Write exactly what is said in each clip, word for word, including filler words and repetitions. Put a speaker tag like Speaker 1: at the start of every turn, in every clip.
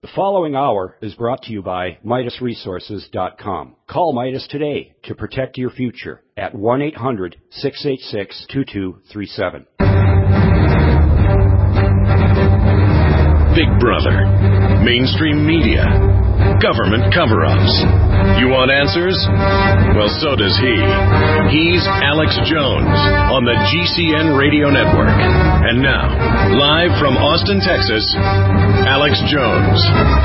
Speaker 1: The following hour is brought to you by Midas Resources dot com. Call Midas today to protect your future at one eight hundred, six eight six, two two three seven.
Speaker 2: Big Brother, mainstream media, government cover-ups. You want answers? Well, so does he. He's Alex Jones on the G C N Radio Network. And now, live from Austin, Texas, Alex Jones.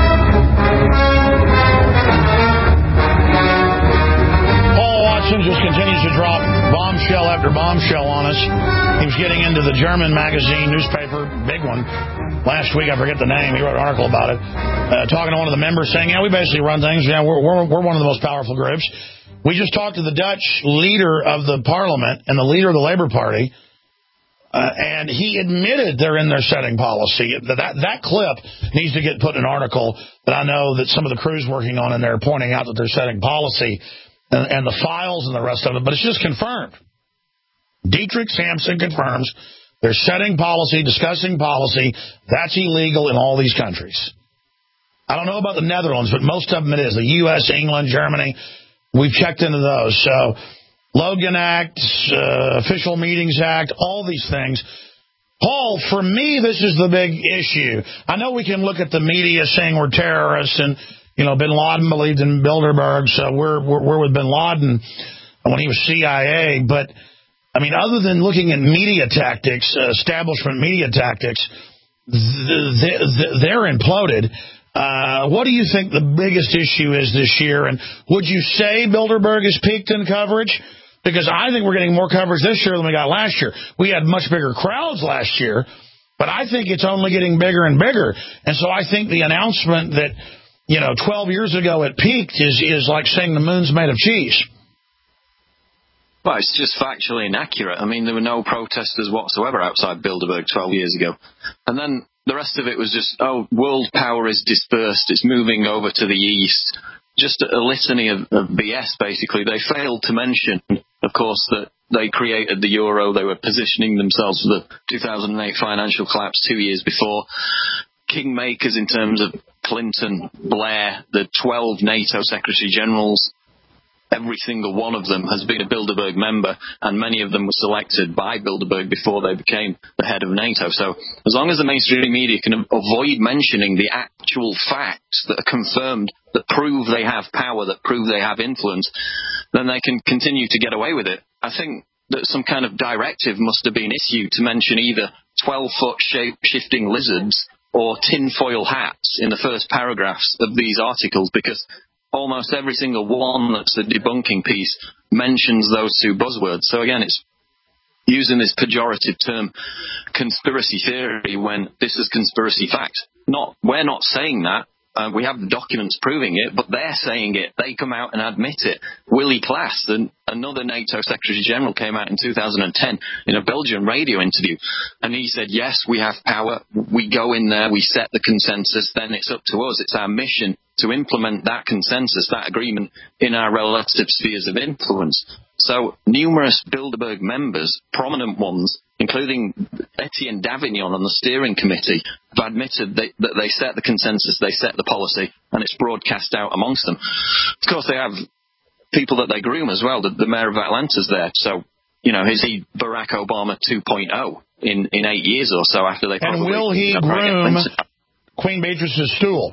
Speaker 3: Paul Watson just continues to drop bombshell after bombshell on us. He was getting into the German magazine, newspaper, big one. Last week, I forget the name, he wrote an article about it, uh, talking to one of the members saying, yeah, we basically run things. Yeah, we're, we're, we're one of the most powerful groups. We just talked to the Dutch leader of the parliament and the leader of the Labour Party, uh, and he admitted they're in their setting policy. That, that clip needs to get put in an article that I know that some of the crew's working on, and they're pointing out that they're setting policy and, and the files and the rest of it, but it's just confirmed. Dietrich Sampson confirms they're setting policy, discussing policy. That's illegal in all these countries. I don't know about the Netherlands, but most of them it is. The U S, England, Germany. We've checked into those. So Logan Act, uh, Official Meetings Act, all these things. Paul, for me, this is the big issue. I know we can look at the media saying we're terrorists and, you know, Bin Laden believed in Bilderberg, so we're, we're, we're with Bin Laden when he was C I A, but I mean, other than looking at media tactics, uh, establishment media tactics, they're imploded. Uh, what do you think the biggest issue is this year? And would you say Bilderberg is peaked in coverage? Because I think we're getting more coverage this year than we got last year. We had much bigger crowds last year, but I think it's only getting bigger and bigger. And so I think the announcement that, you know, twelve years ago it peaked is, is like saying the moon's made of cheese.
Speaker 4: Well, it's just factually inaccurate. I mean, there were no protesters whatsoever outside Bilderberg twelve years ago. And then the rest of it was just, oh, world power is dispersed. It's moving over to the east. Just a litany of, of B S, basically. They failed to mention, of course, that they created the euro. They were positioning themselves for the two thousand eight financial collapse two years before. Kingmakers in terms of Clinton, Blair, the twelve NATO Secretary Generals. Every single one of them has been a Bilderberg member, and many of them were selected by Bilderberg before they became the head of NATO. So as long as the mainstream media can avoid mentioning the actual facts that are confirmed, that prove they have power, that prove they have influence, then they can continue to get away with it. I think that some kind of directive must have been issued to mention either twelve-foot shape-shifting lizards or tinfoil hats in the first paragraphs of these articles, because almost every single one that's a debunking piece mentions those two buzzwords. So again, it's using this pejorative term, conspiracy theory, when this is conspiracy fact. Not, we're not saying that. Uh, we have the documents proving it, but they're saying it. They come out and admit it. Willie Klaas, the, another NATO Secretary General, came out in two thousand ten in a Belgian radio interview, and he said, yes, we have power. We go in there, we set the consensus, then it's up to us. It's our mission to implement that consensus, that agreement, in our relative spheres of influence. So numerous Bilderberg members, prominent ones, including Etienne Davignon on the steering committee, have admitted they, that they set the consensus, they set the policy, and it's broadcast out amongst them. Of course, they have people that they groom as well. The, the mayor of Atlanta's there. So, you know, is he Barack Obama two point oh in, in eight years or so after they probably...
Speaker 3: And will he groom Queen Beatrice's stool?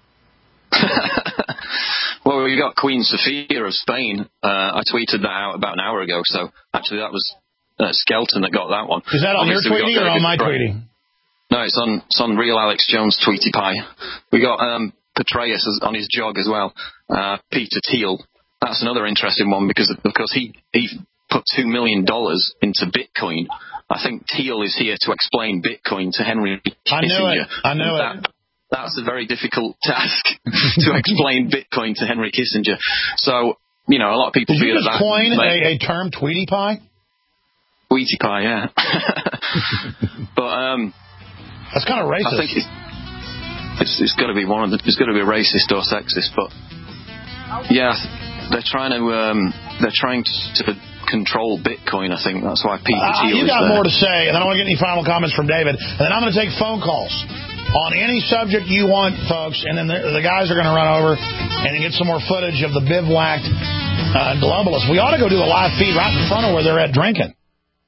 Speaker 4: Well, we got Queen Sofia of Spain. Uh, I tweeted that out about an hour ago, so actually that was uh, Skelton that got that one.
Speaker 3: Is that on
Speaker 4: Obviously,
Speaker 3: your tweeting or on my tweeting?
Speaker 4: No, it's on it's on Real Alex Jones Tweety Pie. We got um, Petraeus on his jog as well. Uh, Peter Thiel. That's another interesting one because of course he, he put two million dollars into Bitcoin. I think Thiel is here to explain Bitcoin to Henry Kissinger.
Speaker 3: I know it. I know
Speaker 4: that,
Speaker 3: it.
Speaker 4: That's a very difficult task to explain Bitcoin to Henry Kissinger. So, you know, a lot of people
Speaker 3: Did
Speaker 4: feel
Speaker 3: you just
Speaker 4: that.
Speaker 3: coin a, a term, Tweety Pie?
Speaker 4: Tweety Pie, yeah. But um,
Speaker 3: that's kind of racist.
Speaker 4: I think it's, it's, it's got to be one of the. It's got to be racist or sexist. But yeah, they're trying to. Um, they're trying to, to control Bitcoin. I think that's why Peter
Speaker 3: uh,
Speaker 4: Thiel
Speaker 3: You
Speaker 4: is
Speaker 3: got
Speaker 4: there.
Speaker 3: more to say, and then I want to get any final comments from David, and then I'm going to take phone calls. on any subject you want, folks, and then the, the guys are going to run over and get some more footage of the bivouacked uh, globalists. We ought to go do a live feed right in front of where they're at drinking.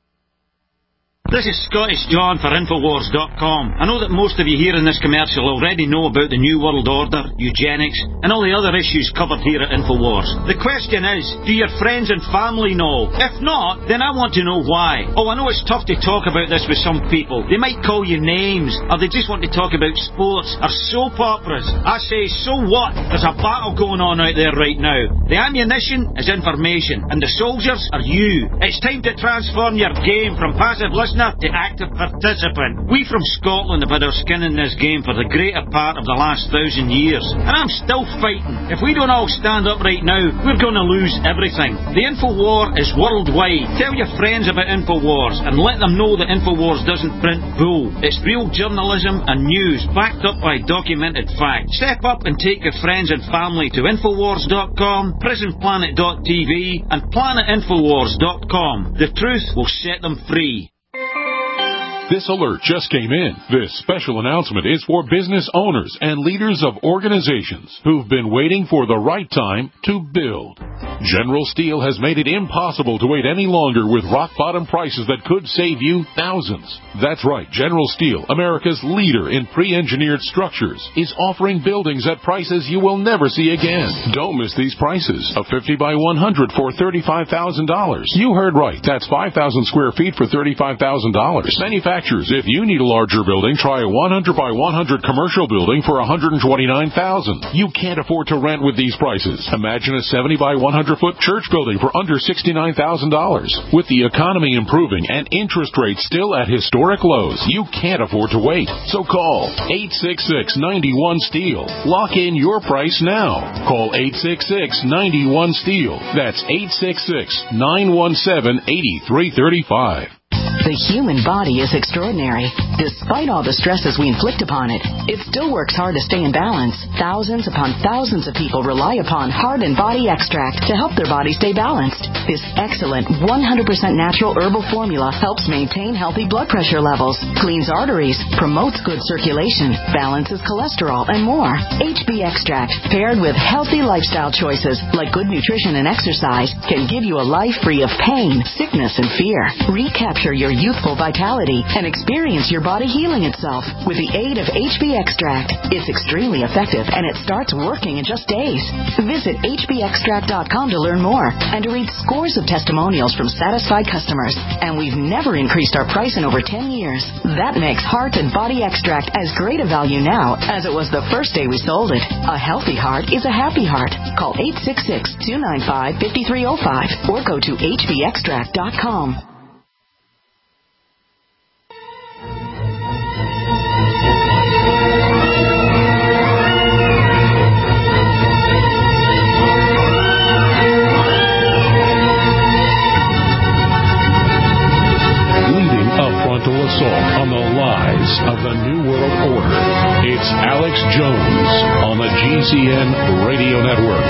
Speaker 5: This is Scottish John for Infowars dot com. I know that most of you here in this commercial already know about the New World Order, eugenics, and all the other issues covered here at Infowars. The question is, do your friends and family know? If not, then I want to know why. Oh, I know it's tough to talk about this with some people. They might call you names, or they just want to talk about sports or soap operas. I say, so what? There's a battle going on out there right now. The ammunition is information, and the soldiers are you. It's time to transform your game from passive listener to active participant. We from Scotland have had our skin in this game for the greater part of the last thousand years, and I'm still fighting. If we don't all stand up right now, we're going to lose everything. The Infowar is worldwide. Tell your friends about Infowars and let them know that Infowars doesn't print bull. It's real journalism and news backed up by documented fact. Step up and take your friends and family to Infowars dot com, Prison Planet dot T V, and Planet Infowars dot com. The truth will set them free.
Speaker 6: This alert just came in. This special announcement is for business owners and leaders of organizations who've been waiting for the right time to build. General Steel has made it impossible to wait any longer with rock-bottom prices that could save you thousands. That's right, General Steel, America's leader in pre-engineered structures, is offering buildings at prices you will never see again. Don't miss these prices. A fifty by one hundred for thirty-five thousand dollars. You heard right. That's five thousand square feet for thirty-five thousand dollars. Manufacturers, if you need a larger building, try a one hundred by one hundred commercial building for one hundred twenty-nine thousand dollars. You can't afford to rent with these prices. Imagine a seventy by one hundred foot church building for under sixty-nine thousand dollars. With the economy improving and interest rates still at historic lows, you can't afford to wait. So call eight six six, nine one, STEEL. Lock in your price now. Call eight six six, nine one, STEEL. That's eight six six, nine one seven, eight three three five.
Speaker 7: The human body is extraordinary. Despite all the stresses we inflict upon it, it still works hard to stay in balance. Thousands upon thousands of people rely upon Heart and Body Extract to help their body stay balanced. This excellent one hundred percent natural herbal formula helps maintain healthy blood pressure levels, cleans arteries, promotes good circulation, balances cholesterol, and more. H B Extract, paired with healthy lifestyle choices like good nutrition and exercise, can give you a life free of pain, sickness, and fear. Recapture your youthful vitality and experience your body healing itself with the aid of H B Extract. It's extremely effective and it starts working in just days. Visit H B extract dot com to learn more and to read scores of testimonials from satisfied customers. And we've never increased our price in over ten years. That makes Heart and Body Extract as great a value now as it was the first day we sold it. A healthy heart is a happy heart. Call eight six six, two nine five, five three zero five or go to H B extract dot com.
Speaker 6: Assault on the lies of the New World Order. It's Alex Jones on the G C N Radio Network.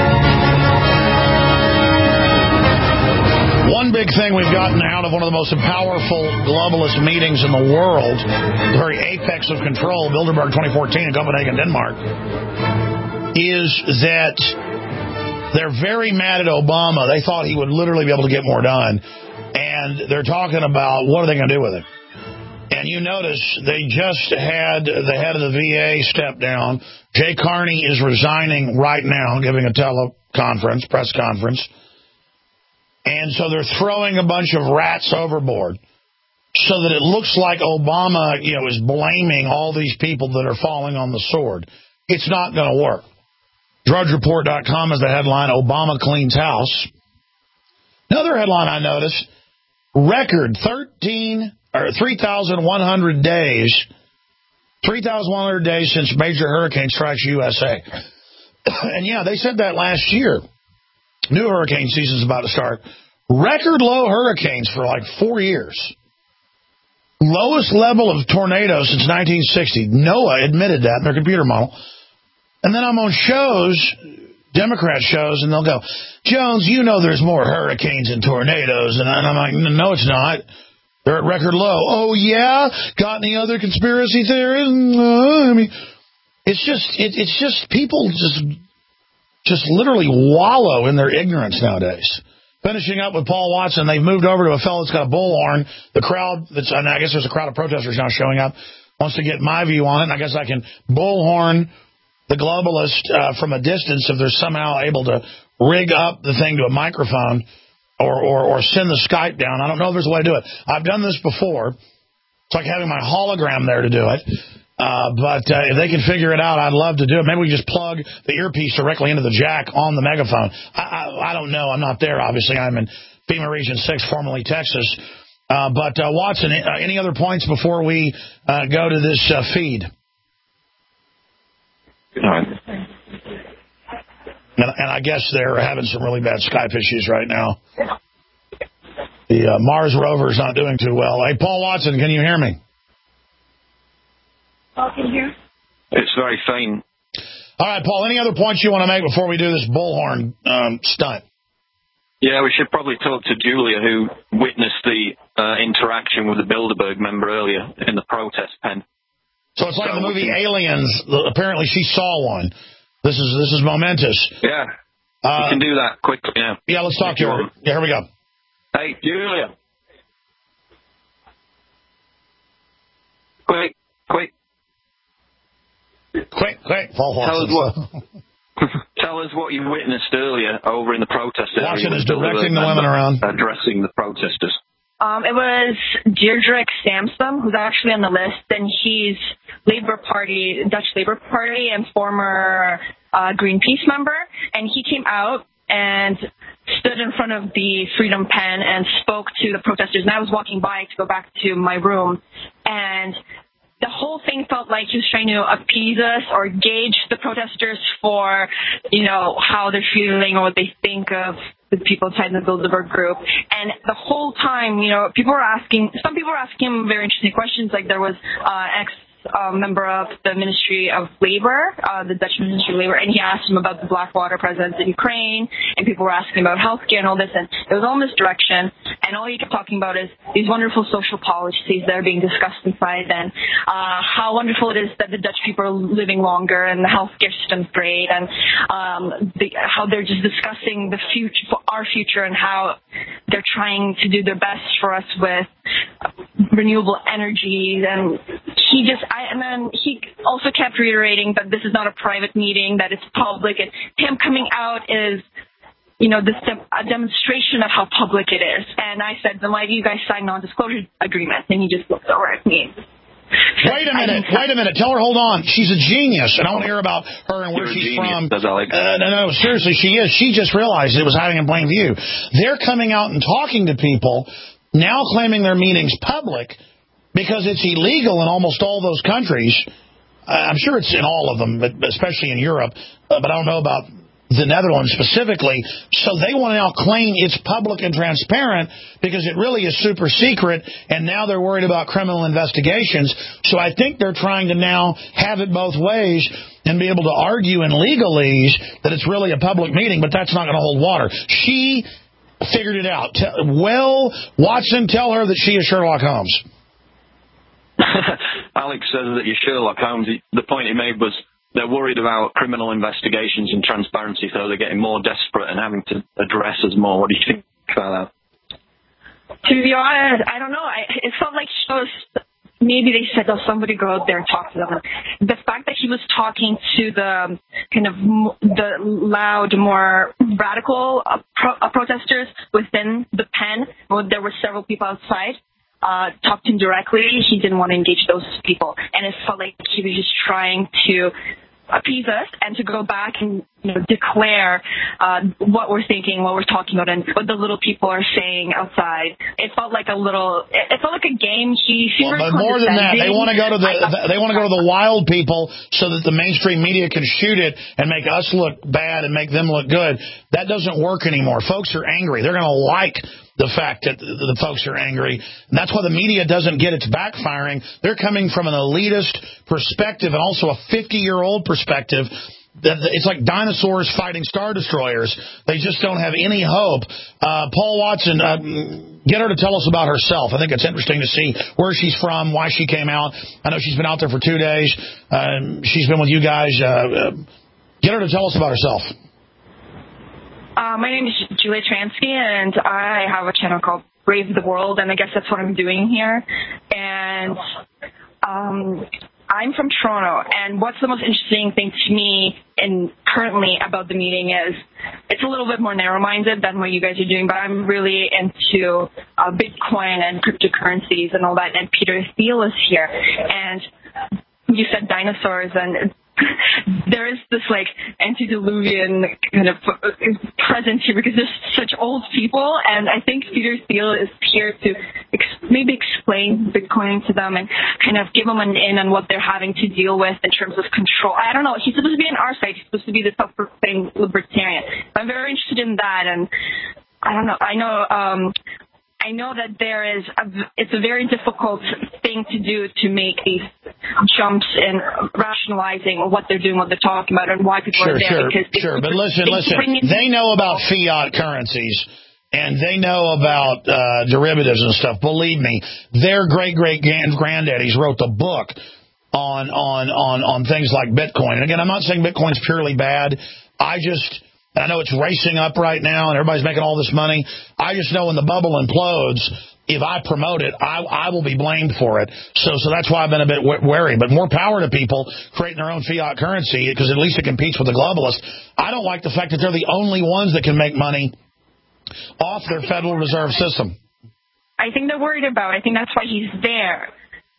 Speaker 3: One big thing we've gotten out of one of the most powerful globalist meetings in the world, the very apex of control, Bilderberg twenty fourteen in Copenhagen, Denmark, is that they're very mad at Obama. They thought he would literally be able to get more done. And they're talking about what are they going to do with it. And you notice they just had the head of the V A step down. Jay Carney is resigning right now, giving a teleconference, press conference. And so they're throwing a bunch of rats overboard so that it looks like Obama, you know, is blaming all these people that are falling on the sword. It's not going to work. Drudge Report dot com is the headline, Obama cleans house. Another headline I noticed, record thirteen or three thousand one hundred days, three thousand one hundred days since major hurricane strikes U S A. And yeah, they said that last year. New hurricane season's about to start. Record low hurricanes for like four years. Lowest level of tornadoes since nineteen sixty. NOAA admitted that in their computer model. And then I'm on shows, Democrat shows, and they'll go, Jones, you know there's more hurricanes and tornadoes. And I'm like, no, it's not. They're at record low. Oh, yeah? Got any other conspiracy theories? Uh, I mean, it's just, it, it's just people just, just literally wallow in their ignorance nowadays. Finishing up with Paul Watson, they've moved over to a fellow that's got a bullhorn. The crowd, that's, and I guess there's a crowd of protesters now showing up, wants to get my view on it, and I guess I can bullhorn the globalist uh, from a distance if they're somehow able to rig up the thing to a microphone or, or, or send the Skype down. I don't know if there's a way to do it. I've done this before. It's like having my hologram there to do it. Uh, but uh, if they can figure it out, I'd love to do it. Maybe we just plug the earpiece directly into the jack on the megaphone. I, I, I don't know. I'm not there, obviously. I'm in FEMA Region six, formerly Texas. Uh, but, uh, Watson, uh, any other points before we uh, go to this uh, feed?
Speaker 4: All right.
Speaker 3: And, and I guess they're having some really bad Skype issues right now. The uh, Mars rover's not doing too well. Hey, Paul Watson, can you hear me?
Speaker 8: Paul, can you hear?
Speaker 4: It's very faint.
Speaker 3: All right, Paul, any other points you want to make before we do this bullhorn um, stunt?
Speaker 4: Yeah, we should probably talk to Julia, who witnessed the uh, interaction with the Bilderberg member earlier in the protest pen.
Speaker 3: So it's like so the movie can... Aliens. Apparently she saw one. This is this is momentous.
Speaker 4: Yeah, uh, we can do that quickly now.
Speaker 3: Yeah, let's talk to her. Yeah, here we go.
Speaker 4: Hey, Julia. Quick, quick.
Speaker 3: Quick, quick. Paul
Speaker 4: Tell us what. Tell us what you witnessed earlier over in the protest area.
Speaker 3: Watson is directing the women around,
Speaker 4: addressing the protesters.
Speaker 8: Um, it was Deirdre Samsom, who's actually on the list, and he's Labour Party, Dutch Labour Party, and former uh, Greenpeace member. And he came out and stood in front of the Freedom Pen and spoke to the protesters. And I was walking by to go back to my room, and the whole thing felt like he was trying to appease us or gauge the protesters for, you know, how they're feeling or what they think of the people inside the Bilderberg group. And the whole time, you know, people were asking, some people were asking him very interesting questions, like there was uh, ex Uh, member of the Ministry of Labor, uh, the Dutch Ministry of Labor, and he asked him about the Blackwater presence in Ukraine, and people were asking about healthcare and all this, and it was all misdirection, and all he kept talking about is these wonderful social policies that are being discussed inside, and uh, how wonderful it is that the Dutch people are living longer, and the healthcare system's great, and um, the, how they're just discussing the future, for our future, and how they're trying to do their best for us with renewable energies, and he just, I, and then he also kept reiterating that this is not a private meeting, that it's public, and him coming out is, you know, this a demonstration of how public it is. And I said, then why do you guys sign non-disclosure agreements? And he just looked over at me.
Speaker 3: Wait a minute, wait a minute. Tell her, hold on. She's a genius, and I want to hear about her and where
Speaker 4: You're
Speaker 3: she's
Speaker 4: from.
Speaker 3: Uh, no, no, seriously, she is. She just realized it was hiding in plain view. They're coming out and talking to people, now claiming their meeting's public, because it's illegal in almost all those countries. Uh, I'm sure it's in all of them, but especially in Europe. Uh, but I don't know about the Netherlands specifically. So they want to now claim it's public and transparent because it really is super secret, and now they're worried about criminal investigations. So I think they're trying to now have it both ways and be able to argue in legalese that it's really a public meeting, but that's not going to hold water. She figured it out. Well, Watson, tell her that she is Sherlock Holmes.
Speaker 4: Alex says that you're Sherlock Holmes. The point he made was they're worried about criminal investigations and transparency, so they're getting more desperate and having to address us more. What do you think about that?
Speaker 8: To be honest, I don't know. I, it felt like she was, maybe they said, oh, somebody go out there and talk to them. The fact that he was talking to the kind of the loud, more radical uh, pro, uh, protesters within the pen, well, there were several people outside, uh, talked to him directly. He didn't want to engage those people. And it felt like he was just trying to appease us and to go back and, you know, declare uh, what we're thinking, what we're talking about, and what the little people are saying outside. It felt like a little, it felt like a game. He
Speaker 3: well, but more than that, they want to go to the they want to go to the wild people so that the mainstream media can shoot it and make us look bad and make them look good. That doesn't work anymore. Folks are angry. They're going to like the fact that the folks are angry. And that's why the media doesn't get it's backfiring. They're coming from an elitist perspective and also a fifty-year-old perspective. It's like dinosaurs fighting Star Destroyers. They just don't have any hope. Uh, Paul Watson, uh, get her to tell us about herself. I think it's interesting to see where she's from, why she came out. I know she's been out there for two days. Uh, she's been with you guys. Uh, uh, get her to tell us about herself.
Speaker 8: Uh, my name is Julia Transky, and I have a channel called Brave the World, and I guess that's what I'm doing here. And um, I'm from Toronto, and what's the most interesting thing to me in currently about the meeting is it's a little bit more narrow-minded than what you guys are doing, but I'm really into uh, Bitcoin and cryptocurrencies and all that, and Peter Thiel is here. And you said dinosaurs, and there is this like antediluvian kind of presence here because there's such old people, and I think Peter Thiel is here to ex- maybe explain Bitcoin to them and kind of give them an in on what they're having to deal with in terms of control. I don't know. He's supposed to be on our side. He's supposed to be the self-proclaimed libertarian. I'm very interested in that, and I don't know. I know. Um, I know that there is a, it's a very difficult thing to do to make these jumps in rationalizing what they're doing, what they're talking about, and why people
Speaker 3: sure,
Speaker 8: are there.
Speaker 3: Sure,
Speaker 8: because they,
Speaker 3: sure. But listen, listen. They know about fiat currencies, and they know about uh, derivatives and stuff. Believe me, their great-great-granddaddies wrote the book on, on, on, on things like Bitcoin. And again, I'm not saying Bitcoin's purely bad. I just... I know it's racing up right now, and everybody's making all this money. I just know when the bubble implodes, if I promote it, I, I will be blamed for it. So so that's why I've been a bit wary. But more power to people creating their own fiat currency, because at least it competes with the globalists. I don't like the fact that they're the only ones that can make money off their Federal Reserve System.
Speaker 8: I think they're worried about it. I think that's why he's there.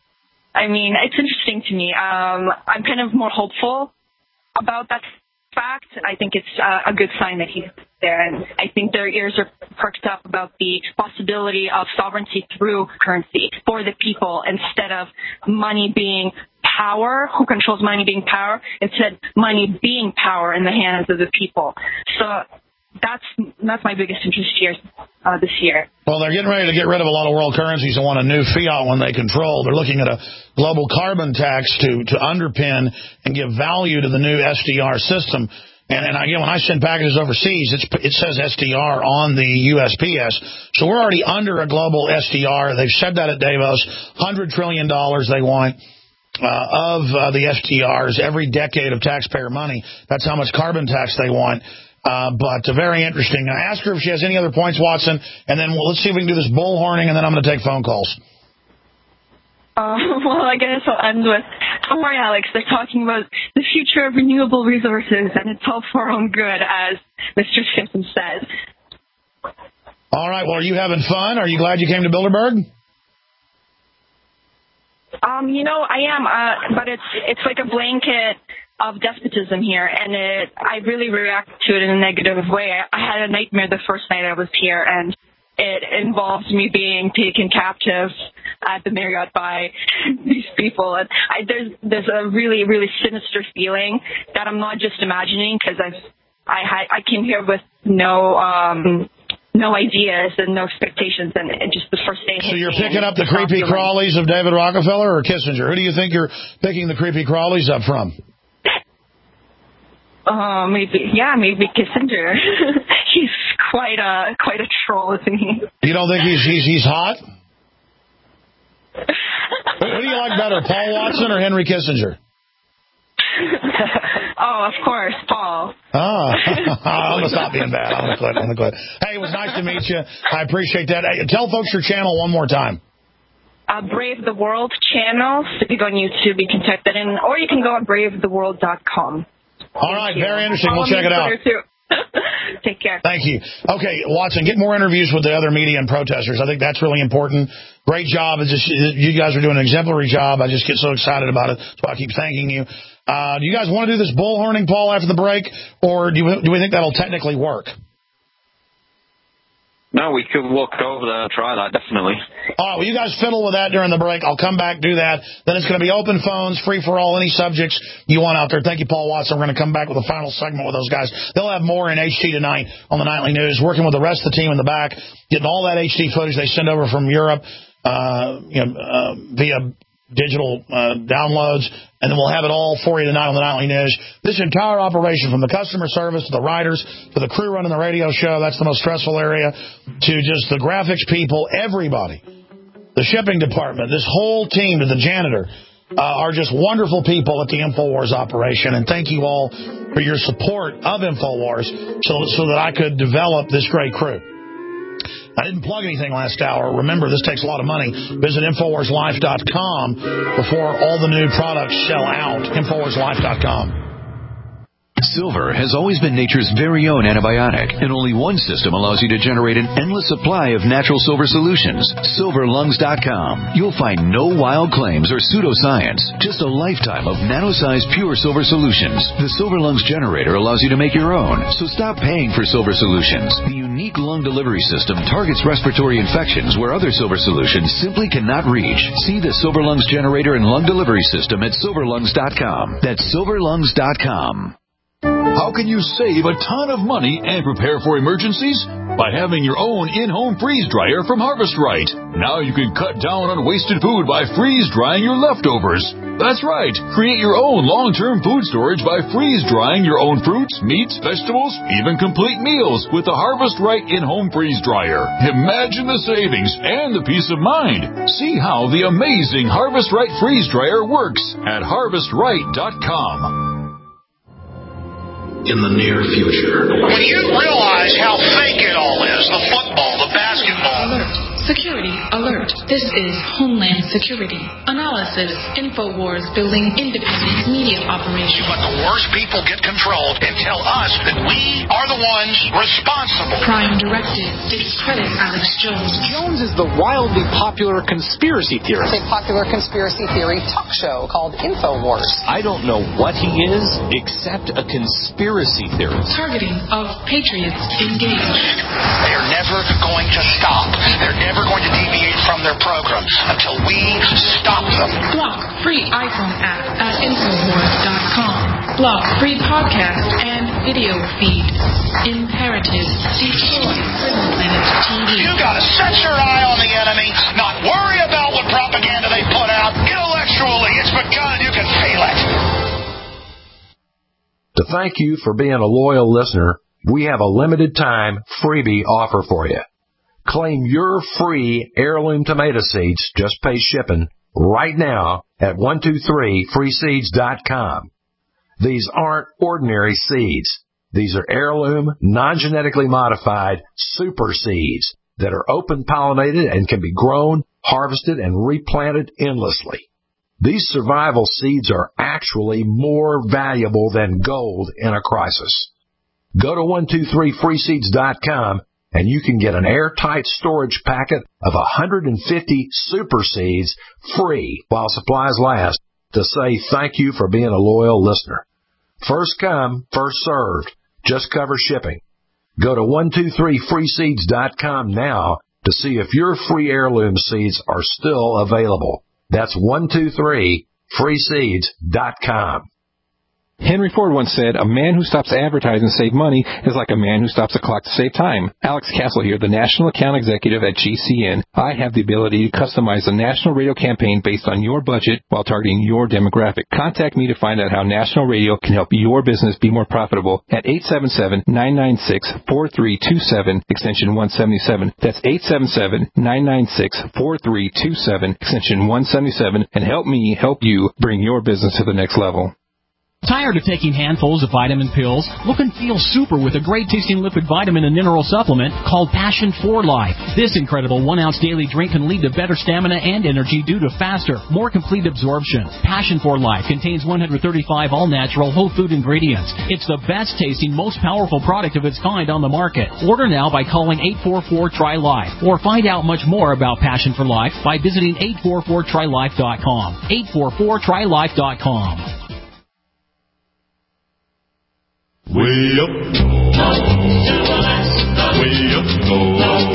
Speaker 8: I mean, it's interesting to me. Um, I'm kind of more hopeful about that fact. I think it's uh, a good sign that he's there, and I think their ears are perked up about the possibility of sovereignty through currency for the people instead of money being power, who controls money being power, instead money being power in the hands of the people. So that's that's my biggest interest here uh, this year.
Speaker 3: Well, they're getting ready to get rid of a lot of world currencies and want a new fiat one they control. They're looking at a global carbon tax to, to underpin and give value to the new S D R system. And, and again, when I send packages overseas, it's, it says S D R on the U S P S. So we're already under a global S D R. They've said that at Davos. one hundred trillion dollars they want uh, of uh, the S D Rs every decade of taxpayer money. That's how much carbon tax they want. Uh, but uh, very interesting. I asked her if she has any other points, Watson, and then well, let's see if we can do this bullhorning, and then I'm going to take phone calls.
Speaker 8: Uh, well, I guess I'll end with, don't worry, Alex, they're talking about the future of renewable resources, and it's all for our own good, as Mister Simpson said.
Speaker 3: All right, well, are you having fun? Are you glad you came to Bilderberg?
Speaker 8: Um, you know, I am, uh, but it's it's like a blanket of despotism here, and it, I really react to it in a negative way. I, I had a nightmare the first night I was here, and it involved me being taken captive at the Marriott by these people. And I, there's there's a really, really sinister feeling that I'm not just imagining, because I've I had I came here with no um no ideas and no expectations, and it just the first day.
Speaker 3: So you're picking up the creepy crawlies of David Rockefeller or Kissinger? Who do you think you're picking the creepy crawlies up from?
Speaker 8: Uh, maybe, yeah, maybe Kissinger. He's quite a quite a troll, isn't he?
Speaker 3: You don't think he's he's he's hot? Who do you like better, Paul Watson or Henry Kissinger?
Speaker 8: Oh, of course, Paul.
Speaker 3: Ah, I'm gonna stop being bad. I'm gonna quit. I'm gonna quit. Hey, it was nice to meet you. I appreciate that. Hey, tell folks your channel one more time.
Speaker 8: Uh, Brave the World channel. So if you go on YouTube, you can type that in, or you can go on brave the world dot com.
Speaker 3: All right, very interesting. We'll check it out.
Speaker 8: Take care.
Speaker 3: Thank you. Okay, Watson, get more interviews with the other media and protesters. I think that's really important. Great job. It's just, you guys are doing an exemplary job. I just get so excited about it. That's why I keep thanking you. Uh, do you guys want to do this bullhorning, Paul, after the break, or do, you, do we think that'll technically work?
Speaker 4: No, we could walk over there and try that, definitely.
Speaker 3: All right, well, you guys fiddle with that during the break. I'll come back, do that. Then it's going to be open phones, free for all, any subjects you want out there. Thank you, Paul Watson. We're going to come back with a final segment with those guys. They'll have more in H D tonight on the Nightly News, working with the rest of the team in the back, getting all that H D footage they send over from Europe uh, you know, uh, via digital uh, downloads, and then we'll have it all for you tonight on the Nightly News. This entire operation, from the customer service to the writers to the crew running the radio show, that's the most stressful area, to just the graphics people, everybody, the shipping department, this whole team to the janitor, uh, are just wonderful people at the InfoWars operation. And thank you all for your support of InfoWars so, so that I could develop this great crew. I didn't plug anything last hour. Remember, this takes a lot of money. Visit Infowars Life dot com before all the new products sell out. Infowars Life dot com.
Speaker 9: Silver has always been nature's very own antibiotic, and only one system allows you to generate an endless supply of natural silver solutions. Silver Lungs dot com. You'll find no wild claims or pseudoscience, just a lifetime of nano-sized pure silver solutions. The Silver Lungs generator allows you to make your own, so stop paying for silver solutions. The unique lung delivery system targets respiratory infections where other silver solutions simply cannot reach. See the Silver Lungs generator and lung delivery system at Silver Lungs dot com. That's Silver Lungs dot com.
Speaker 6: How can you save a ton of money and prepare for emergencies? By having your own in-home freeze dryer from Harvest Right. Now you can cut down on wasted food by freeze drying your leftovers. That's right. Create your own long-term food storage by freeze drying your own fruits, meats, vegetables, even complete meals with the Harvest Right in-home freeze dryer. Imagine the savings and the peace of mind. See how the amazing Harvest Right freeze dryer works at harvest right dot com.
Speaker 10: In the near future.
Speaker 3: When you realize how fake it all is, the football, the basketball.
Speaker 11: Alert. Security alert. This is Homeland Security. Analysis. InfoWars building independent media operation.
Speaker 3: But the worst people get controlled and tell us that we are the ones responsible.
Speaker 11: Prime Directive. Discredit Alex Jones.
Speaker 12: Jones is the wildly popular conspiracy theorist.
Speaker 13: It's a popular conspiracy theory talk show called InfoWars.
Speaker 12: I don't know what he is except a conspiracy theorist.
Speaker 11: Targeting of patriots engaged.
Speaker 3: They're never going to stop. They're never going to deviate from their program until we stop them.
Speaker 11: Block free iPhone app at Infowars dot com. Block free podcast and video feed. Imperative. Destroy Prison Planet T V.
Speaker 3: You gotta set your eye on the enemy, not worry about what propaganda they put out. Intellectually, it's begun. You can feel it.
Speaker 14: To thank you for being a loyal listener, we have a limited time freebie offer for you. Claim your free heirloom tomato seeds, just pay shipping, right now at one two three free seeds dot com. These aren't ordinary seeds. These are heirloom, non-genetically modified super seeds that are open-pollinated and can be grown, harvested, and replanted endlessly. These survival seeds are actually more valuable than gold in a crisis. Go to one two three free seeds dot com and you can get an airtight storage packet of one hundred fifty super seeds free while supplies last to say thank you for being a loyal listener. First come, first served. Just cover shipping. Go to one two three free seeds dot com now to see if your free heirloom seeds are still available. That's one two three free seeds dot com.
Speaker 15: Henry Ford once said, a man who stops advertising to save money is like a man who stops a clock to save time. Alex Castle here, the National Account Executive at G C N. I have the ability to customize a national radio campaign based on your budget while targeting your demographic. Contact me to find out how national radio can help your business be more profitable at eight seven seven, nine nine six, four three two seven, extension one seventy-seven. That's eight seven seven, nine nine six, four three two seven, extension one seventy-seven, and help me help you bring your business to the next level.
Speaker 16: Tired of taking handfuls of vitamin pills? Look and feel super with a great-tasting liquid vitamin and mineral supplement called Passion for Life. This incredible one-ounce daily drink can lead to better stamina and energy due to faster, more complete absorption. Passion for Life contains one hundred thirty-five all-natural whole food ingredients. It's the best-tasting, most powerful product of its kind on the market. Order now by calling eight four four, T R Y Life or find out much more about Passion for Life by visiting eight four four try life dot com. eight four four try life dot com.
Speaker 17: Way up north, way up north,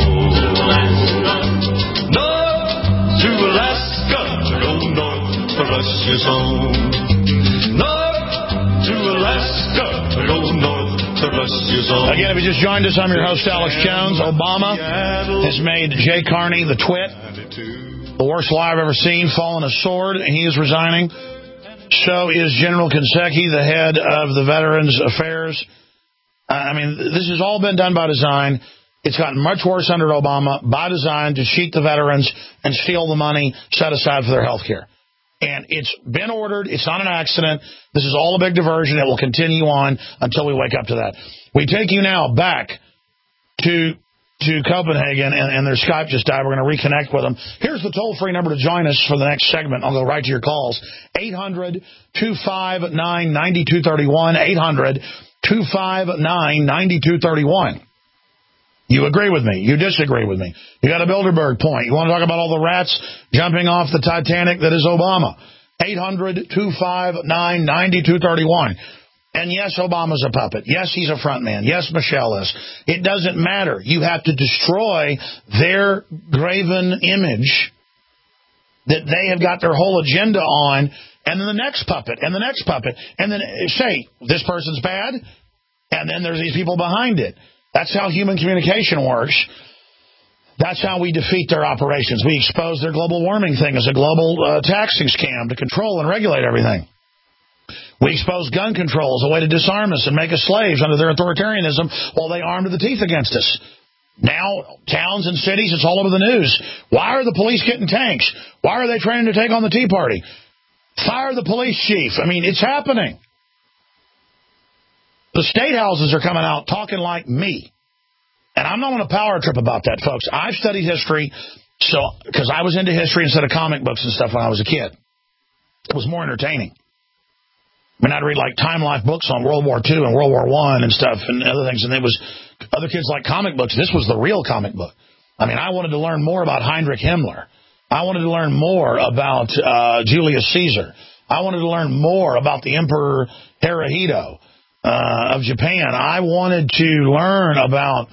Speaker 17: north to Alaska, go north to Russia's home. North to Alaska, go north to Russia's home.
Speaker 3: Again, if you just joined us, I'm your host, Alex Jones. Obama has made Jay Carney the twit. The worst lie I've ever seen, fallen a sword, and he is resigning. So is General Kinseki, the head of the Veterans Affairs. I mean, this has all been done by design. It's gotten much worse under Obama, by design, to cheat the veterans and steal the money set aside for their health care. And it's been ordered. It's not an accident. This is all a big diversion. It will continue on until we wake up to that. We take you now back to to Copenhagen, and, and their Skype just died. We're going to reconnect with them. Here's the toll-free number to join us for the next segment. I'll go right to your calls. eight hundred, two five nine, nine two three one. eight hundred, two five nine, nine two three one. You agree with me. You disagree with me. You got a Bilderberg point. You want to talk about all the rats jumping off the Titanic that is Obama. eight hundred, two five nine, nine two three one. And yes, Obama's a puppet. Yes, he's a front man. Yes, Michelle is. It doesn't matter. You have to destroy their graven image that they have got their whole agenda on, and then the next puppet, and the next puppet, and then say, this person's bad, and then there's these people behind it. That's how human communication works. That's how we defeat their operations. We expose their global warming thing as a global uh, taxing scam to control and regulate everything. We expose gun control as a way to disarm us and make us slaves under their authoritarianism while they arm to the teeth against us. Now, towns and cities, it's all over the news. Why are the police getting tanks? Why are they training to take on the Tea Party? Fire the police chief. I mean, it's happening. The state houses are coming out talking like me. And I'm not on a power trip about that, folks. I've studied history so because I was into history instead of comic books and stuff when I was a kid. It was more entertaining. I mean, I'd read like Time Life books on World War Two and World War One and stuff and other things. And it was other kids like comic books. This was the real comic book. I mean, I wanted to learn more about Heinrich Himmler. I wanted to learn more about uh, Julius Caesar. I wanted to learn more about the Emperor Hirohito uh, of Japan. I wanted to learn about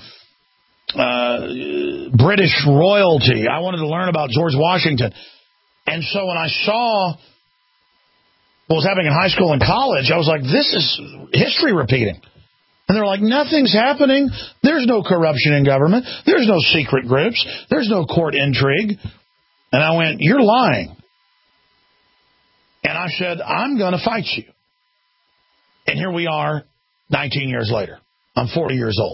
Speaker 3: uh, British royalty. I wanted to learn about George Washington. And so when I saw what was happening in high school and college, I was like, this is history repeating. And they're like, nothing's happening. There's no corruption in government. There's no secret groups. There's no court intrigue. And I went, you're lying. And I said, I'm going to fight you. And here we are nineteen years later. I'm forty years old.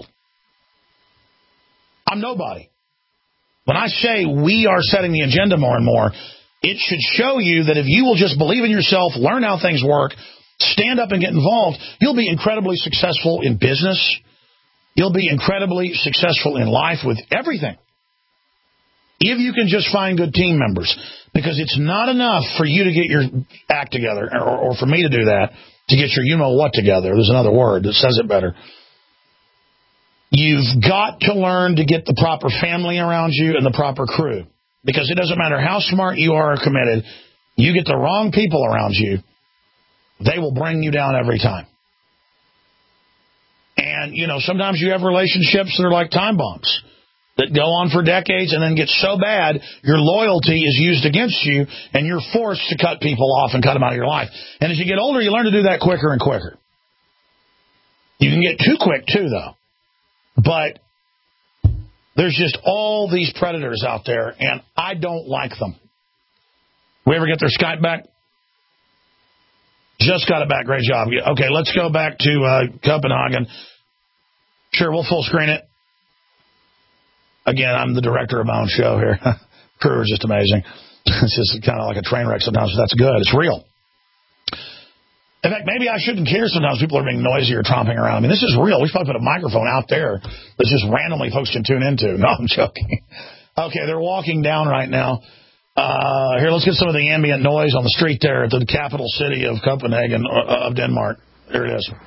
Speaker 3: I'm nobody. When I say we are setting the agenda more and more, it should show you that if you will just believe in yourself, learn how things work, stand up and get involved, you'll be incredibly successful in business. You'll be incredibly successful in life with everything. If you can just find good team members. Because it's not enough for you to get your act together, or, or for me to do that, to get your you-know-what together. There's another word that says it better. You've got to learn to get the proper family around you and the proper crew. Because it doesn't matter how smart you are or committed, you get the wrong people around you, they will bring you down every time. And, you know, sometimes you have relationships that are like time bombs that go on for decades and then get so bad, your loyalty is used against you, and you're forced to cut people off and cut them out of your life. And as you get older, you learn to do that quicker and quicker. You can get too quick, too, though. But there's just all these predators out there, and I don't like them. We ever get their Skype back? Just got it back. Great job. Okay, let's go back to uh, Copenhagen. Sure, we'll full screen it. Again, I'm the director of my own show here. Crew is just amazing. It's just kind of like a train wreck sometimes, but that's good. It's real. In fact, maybe I shouldn't care sometimes people are being noisy or tromping around. I mean, this is real. We should probably put a microphone out there that just randomly folks can tune into. No, I'm joking. Okay, they're walking down right now. Uh, here, let's get some of the ambient noise on the street there at the capital city of Copenhagen, uh, of Denmark. There it is.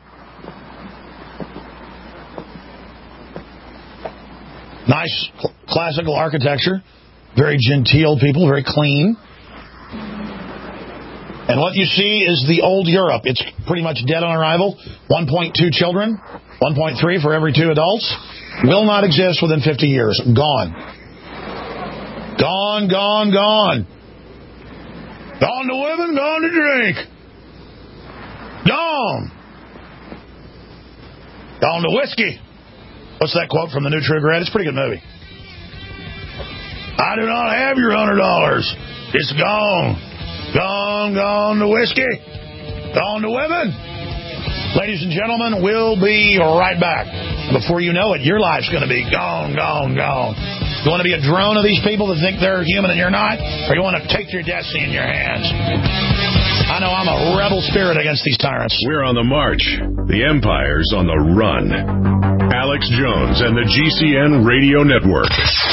Speaker 3: Nice cl- classical architecture. Very genteel people, very clean. And what you see is the old Europe. It's pretty much dead on arrival. one point two children, one point three for every two adults. Will not exist within fifty years. Gone. Gone, gone, gone. Gone to women, gone to drink. Gone. Gone to whiskey. What's that quote from The New True Grit? It's a pretty good movie. I do not have your one hundred dollars. It's gone. Gone, gone to whiskey. Gone to women. Ladies and gentlemen, we'll be right back. Before you know it, your life's going to be gone, gone, gone. You want to be a drone of these people that think they're human and you're not? Or you want to take your destiny in your hands? I know I'm a rebel spirit against these tyrants.
Speaker 2: We're on the march. The Empire's on the run. Alex Jones and the G C N Radio Network.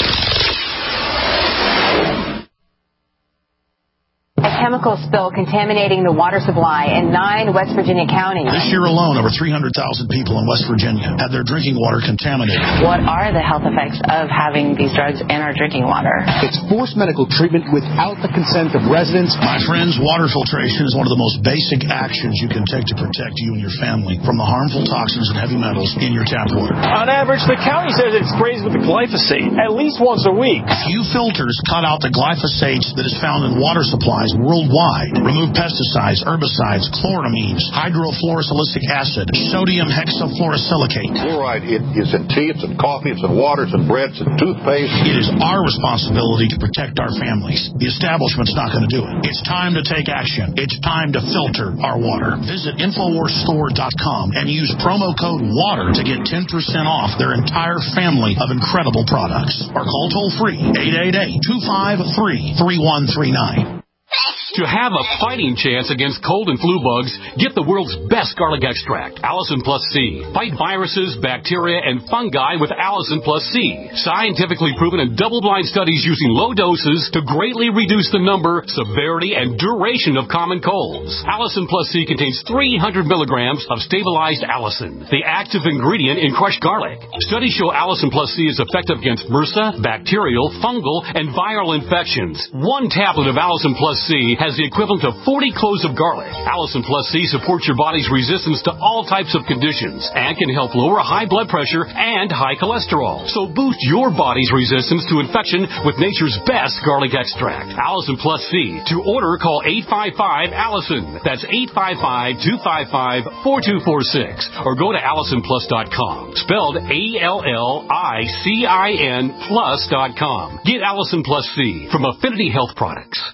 Speaker 10: A chemical spill contaminating the water supply in nine West Virginia counties.
Speaker 3: This year alone, over three hundred thousand people in West Virginia had their drinking water contaminated.
Speaker 18: What are the health effects of having these drugs in our drinking water?
Speaker 19: It's forced medical treatment without the consent of residents.
Speaker 3: My friends, water filtration is one of the most basic actions you can take to protect you and your family from the harmful toxins and heavy metals in your tap water.
Speaker 20: On average, the county says it sprays with the glyphosate at least once a week.
Speaker 3: Few filters cut out the glyphosate that is found in water supplies worldwide. Remove pesticides, herbicides, chloramines, hydrofluorosilicic acid, sodium hexafluorosilicate.
Speaker 21: Fluoride, it is in tea, it's in coffee, it's in water, it's in bread, it's in toothpaste.
Speaker 3: It is our responsibility to protect our families. The establishment's not going to do it. It's time to take action. It's time to filter our water. Visit Infowars Store dot com and use promo code WATER to get ten percent off their entire family of incredible products. Or call toll-free eight eight eight, two five three, three one three nine.
Speaker 22: To have a fighting chance against cold and flu bugs, get the world's best garlic extract, Allison Plus C. Fight viruses, bacteria, and fungi with Allison Plus C. Scientifically proven in double-blind studies using low doses to greatly reduce the number, severity, and duration of common colds. Allison Plus C contains three hundred milligrams of stabilized allicin, the active ingredient in crushed garlic. Studies show Allison Plus C is effective against MRSA, bacterial, fungal, and viral infections. One tablet of Allison Plus C has the equivalent of forty cloves of garlic. Allison Plus C supports your body's resistance to all types of conditions and can help lower high blood pressure and high cholesterol. So boost your body's resistance to infection with nature's best garlic extract. Allison Plus C. To order, call eight five five, Allison. That's eight five five, two five five, four two four six. Or go to Allison Plus dot com. Spelled A L L I C I N plus dot com. Get Allison Plus C from Affinity Health Products.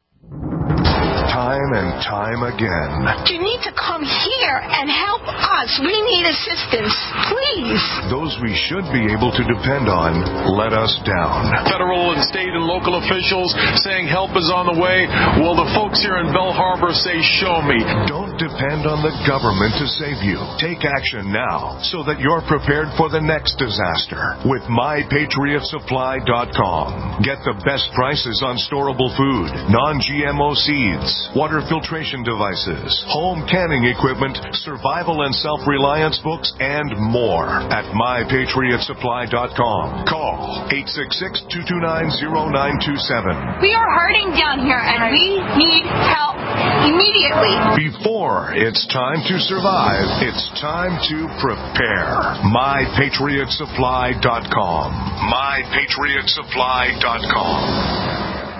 Speaker 23: Time and time again.
Speaker 24: You need to come here and help us. We need assistance, please.
Speaker 23: Those we should be able to depend on let us down.
Speaker 25: Federal and state and local officials saying help is on the way. Well, the folks here in Bell Harbor say, show me.
Speaker 23: Don't depend on the government to save you. Take action now so that you're prepared for the next disaster with my patriot supply dot com. Get the best prices on storable food, non-G M O seeds, water filtration devices, home canning equipment, survival and self-reliance books, and more at my patriot supply dot com. Call eight six six, two two nine, zero nine two seven.
Speaker 24: We are hurting down here, and we need help immediately.
Speaker 23: Before it's time to survive, it's time to prepare. my patriot supply dot com. my patriot supply dot com.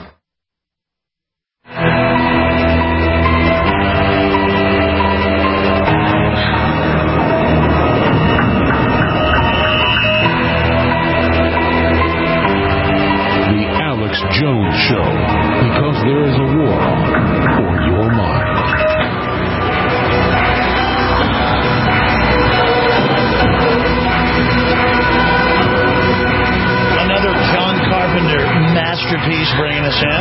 Speaker 6: Jones Show, because there is a war for your mind.
Speaker 3: Another John Carpenter masterpiece bringing us in.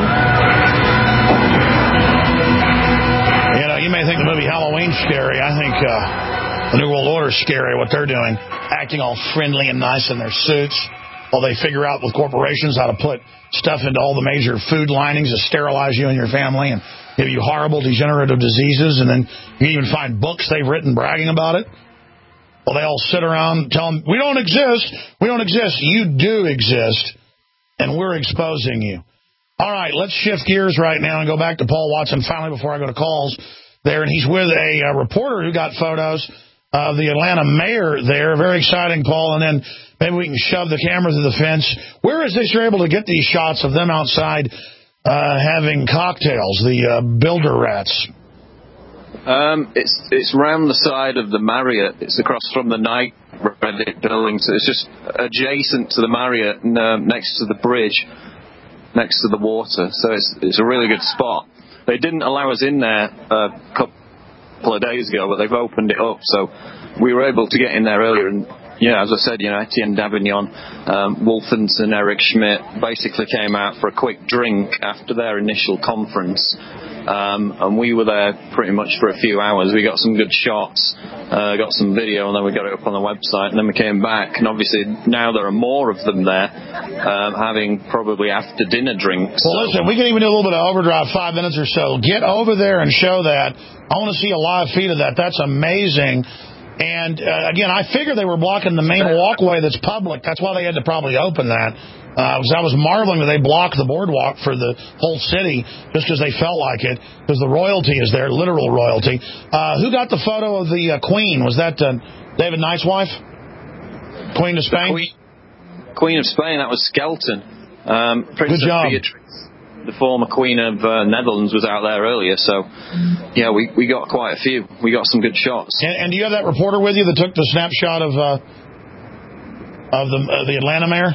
Speaker 3: You know, you may think the movie Halloween's scary. I think uh, the New World Order's scary, what they're doing. Acting all friendly and nice in their suits while they figure out with corporations how to put stuff into all the major food linings to sterilize you and your family and give you horrible degenerative diseases. And then you even find books they've written bragging about it. Well, they all sit around and tell them, we don't exist. We don't exist. You do exist, and we're exposing you. All right, let's shift gears right now and go back to Paul Watson finally before I go to calls there. And he's with a, a reporter who got photos of the Atlanta mayor there. Very exciting, Paul. And then maybe we can shove the camera through the fence. Where is this you're able to get these shots of them outside uh, having cocktails, the uh, builder rats?
Speaker 4: Um, it's it's round the side of the Marriott. It's across from the Knight Reddit building, so it's just adjacent to the Marriott and um, next to the bridge. next to the water, so it's it's a really good spot. They didn't allow us in there a couple of days ago, but they've opened it up, so we were able to get in there earlier. And yeah, as I said, you know, Etienne Davignon, um, Wolfenson, Eric Schmidt basically came out for a quick drink after their initial conference. Um, and we were there pretty much for a few hours. We got some good shots, uh, got some video, and then we got it up on the website. And then we came back, and obviously now there are more of them there, um, having probably after dinner drinks.
Speaker 3: Well, listen, we can even do a little bit of overdrive, five minutes or so. Get over there and show that. I want to see a live feed of that. That's amazing. And uh, again, I figure they were blocking the main walkway that's public. That's why they had to probably open that. Uh, I was marveling that they blocked the boardwalk for the whole city just because they felt like it, because the royalty is there, literal royalty. Uh, who got the photo of the uh, Queen? Was that uh, David Knight's wife? Queen of Spain?
Speaker 4: Queen, Queen of Spain, that was Skelton. Um, Princess
Speaker 3: Good job.
Speaker 4: Beatrix, the former Queen of uh, Netherlands, was out there earlier, so yeah, we, we got quite a few. We got some good shots.
Speaker 3: And, and do you have that reporter with you that took the snapshot of uh, of the uh, the Atlanta mayor?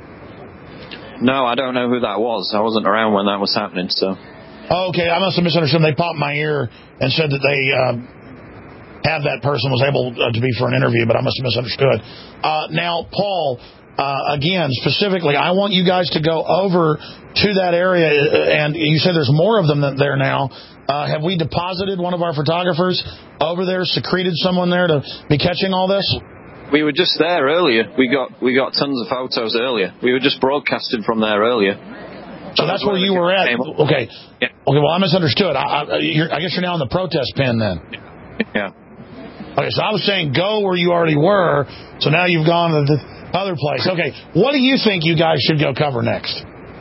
Speaker 4: No, I don't know who that was. I wasn't around when that was happening, so.
Speaker 3: Oh, okay, I must have misunderstood. They popped my ear and said that they uh, have that person was able uh, to be for an interview, but I must have misunderstood. Uh, now, Paul, uh, again, specifically, I want you guys to go over to that area, and you said there's more of them there now. Uh, have we deposited one of our photographers over there, secreted someone there to be catching all this?
Speaker 4: We were just there earlier. We got we got tons of photos earlier. We were just broadcasting from there earlier.
Speaker 3: So that's where you were at. Okay.
Speaker 4: Yeah.
Speaker 3: Okay. Well, I misunderstood. I, I, you're, I guess you're now in the protest pen then.
Speaker 4: Yeah.
Speaker 3: Okay. So I was saying go where you already were. So now you've gone to the other place. Okay. What do you think you guys should go cover next?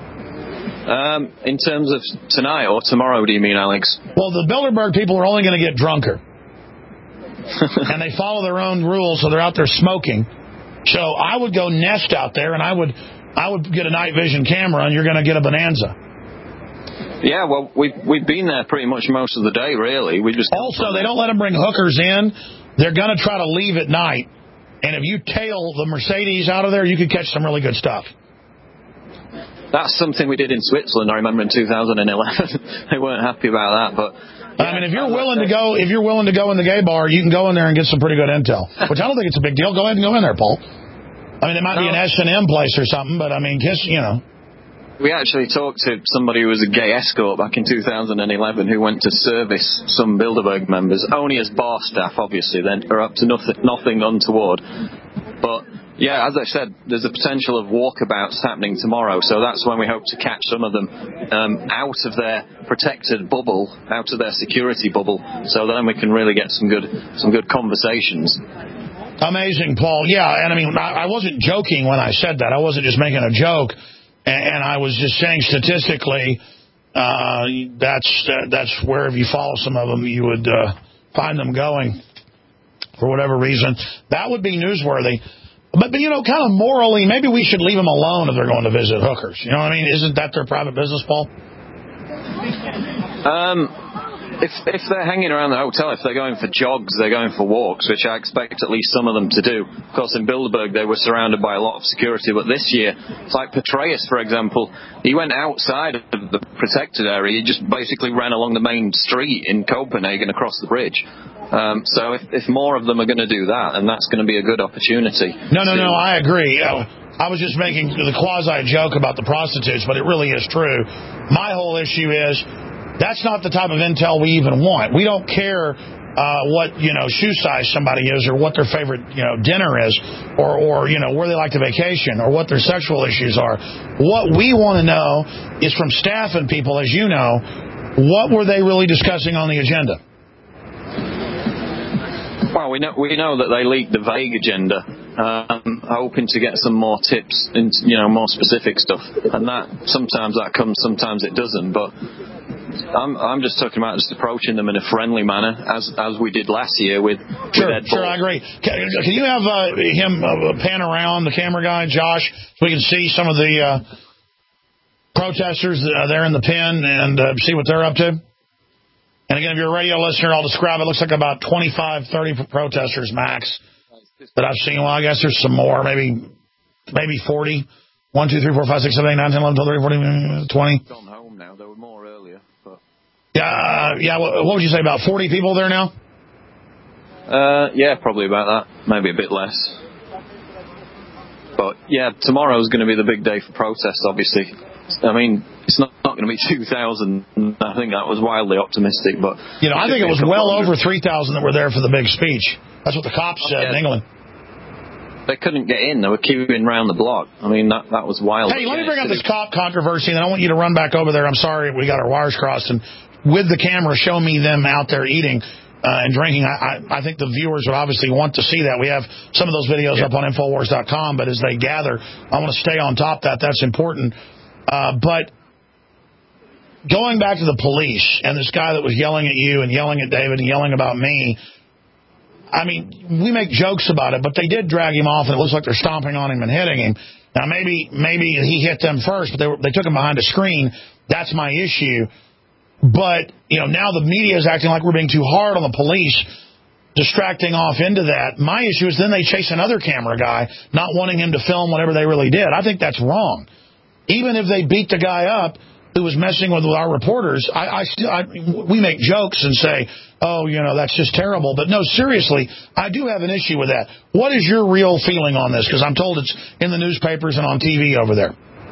Speaker 4: Um, in terms of tonight or tomorrow, do you mean, Alex?
Speaker 3: Well, the Bilderberg people are only going to get drunker. And they follow their own rules, so they're out there smoking. So I would go nest out there, and I would I would get a night vision camera, and you're going to get a bonanza.
Speaker 4: Yeah, well, we've, we've been there pretty much most of the day, really. We just
Speaker 3: Also, they don't let them bring hookers in. They're going to try to leave at night. And if you tail the Mercedes out of there, you could catch some really good stuff.
Speaker 4: That's something we did in Switzerland, I remember, in two thousand eleven. They weren't happy about that, but...
Speaker 3: I mean, if you're willing to go, if you're willing to go in the gay bar, you can go in there and get some pretty good intel. Which I don't think it's a big deal. Go ahead and go in there, Paul. I mean, it might be an S and M place or something, but I mean, just, you know.
Speaker 4: We actually talked to somebody who was a gay escort back in two thousand eleven who went to service some Bilderberg members, only as bar staff, obviously. Then are up to nothing, nothing untoward. But yeah, as I said, there's a potential of walkabouts happening tomorrow, so that's when we hope to catch some of them um, out of their protected bubble, out of their security bubble, so then we can really get some good some good conversations.
Speaker 3: Amazing, Paul. Yeah, and I mean, I, I wasn't joking when I said that. I wasn't just making a joke, and, and I was just saying statistically, uh, that's uh, that's where if you follow some of them, you would uh, find them going for whatever reason. That would be newsworthy. But, but, you know, kind of morally, maybe we should leave them alone if they're going to visit hookers. You know what I mean? Isn't that their private business, Paul?
Speaker 4: Um, if if they're hanging around the hotel, if they're going for jogs, they're going for walks, which I expect at least some of them to do. Of course, in Bilderberg, they were surrounded by a lot of security. But this year, it's like Petraeus, for example, he went outside of the protected area. He just basically ran along the main street in Copenhagen across the bridge. Um, so if, if more of them are going to do that, then that's going to be a good opportunity.
Speaker 3: No, no, no, I agree. I was just making the quasi-joke about the prostitutes, but it really is true. My whole issue is that's not the type of intel we even want. We don't care uh, what, you know, shoe size somebody is or what their favorite, you know, dinner is or, or, you know, where they like to vacation or what their sexual issues are. What we want to know is from staff and people, as you know, what were they really discussing on the agenda?
Speaker 4: Well, we know we know that they leaked the vague agenda, um, hoping to get some more tips and, you know, more specific stuff. And that sometimes that comes, sometimes it doesn't. But I'm I'm just talking about just approaching them in a friendly manner, as as we did last year with,
Speaker 3: sure,
Speaker 4: with Ed
Speaker 3: Sure,
Speaker 4: Bull.
Speaker 3: I agree. Can, can you have uh, him uh, pan around, the camera guy, Josh, so we can see some of the uh, protesters uh, there in the pen and uh, see what they're up to? And again, if you're a radio listener, I'll describe it. It looks like about twenty-five, thirty protesters max that I've seen. Well, I guess there's some more, maybe maybe forty. One, two, three, four, five, six, seven, eight, nine, ten, eleven, twelve, thirteen, fourteen, twenty.
Speaker 4: Gone home now. There were more earlier. But...
Speaker 3: Yeah, uh, yeah. What, what would you say, about forty people there now?
Speaker 4: Uh, yeah, probably about that. Maybe a bit less. But, yeah, tomorrow's going to be the big day for protests, obviously. I mean, it's not, not going to be two thousand. I think that was wildly optimistic. But
Speaker 3: You know, I think it was well over three thousand that were there for the big speech. That's what the cops said
Speaker 4: yeah.
Speaker 3: in England.
Speaker 4: They couldn't get in. They were queuing around the block. I mean, that that was wild.
Speaker 3: Hey, let me bring up this cop controversy, and then I want you to run back over there. I'm sorry, we got our wires crossed. And with the camera, show me them out there eating uh, and drinking. I, I, I think the viewers would obviously want to see that. We have some of those videos yeah. up on Infowars dot com, but as they gather, I want to stay on top of that. That's important. Uh, but going back to the police and this guy that was yelling at you and yelling at David and yelling about me, I mean, we make jokes about it, but they did drag him off, and it looks like they're stomping on him and hitting him. Now, maybe maybe he hit them first, but they, were, they took him behind a screen. That's my issue. But, you know, now the media is acting like we're being too hard on the police, distracting off into that. My issue is then they chase another camera guy, not wanting him to film whatever they really did. I think that's wrong. Even if they beat the guy up who was messing with, with our reporters, I, I still I, we make jokes and say, oh, you know, that's just terrible. But no, seriously, I do have an issue with that. What is your real feeling on this? Because I'm told it's in the newspapers and on T V over there.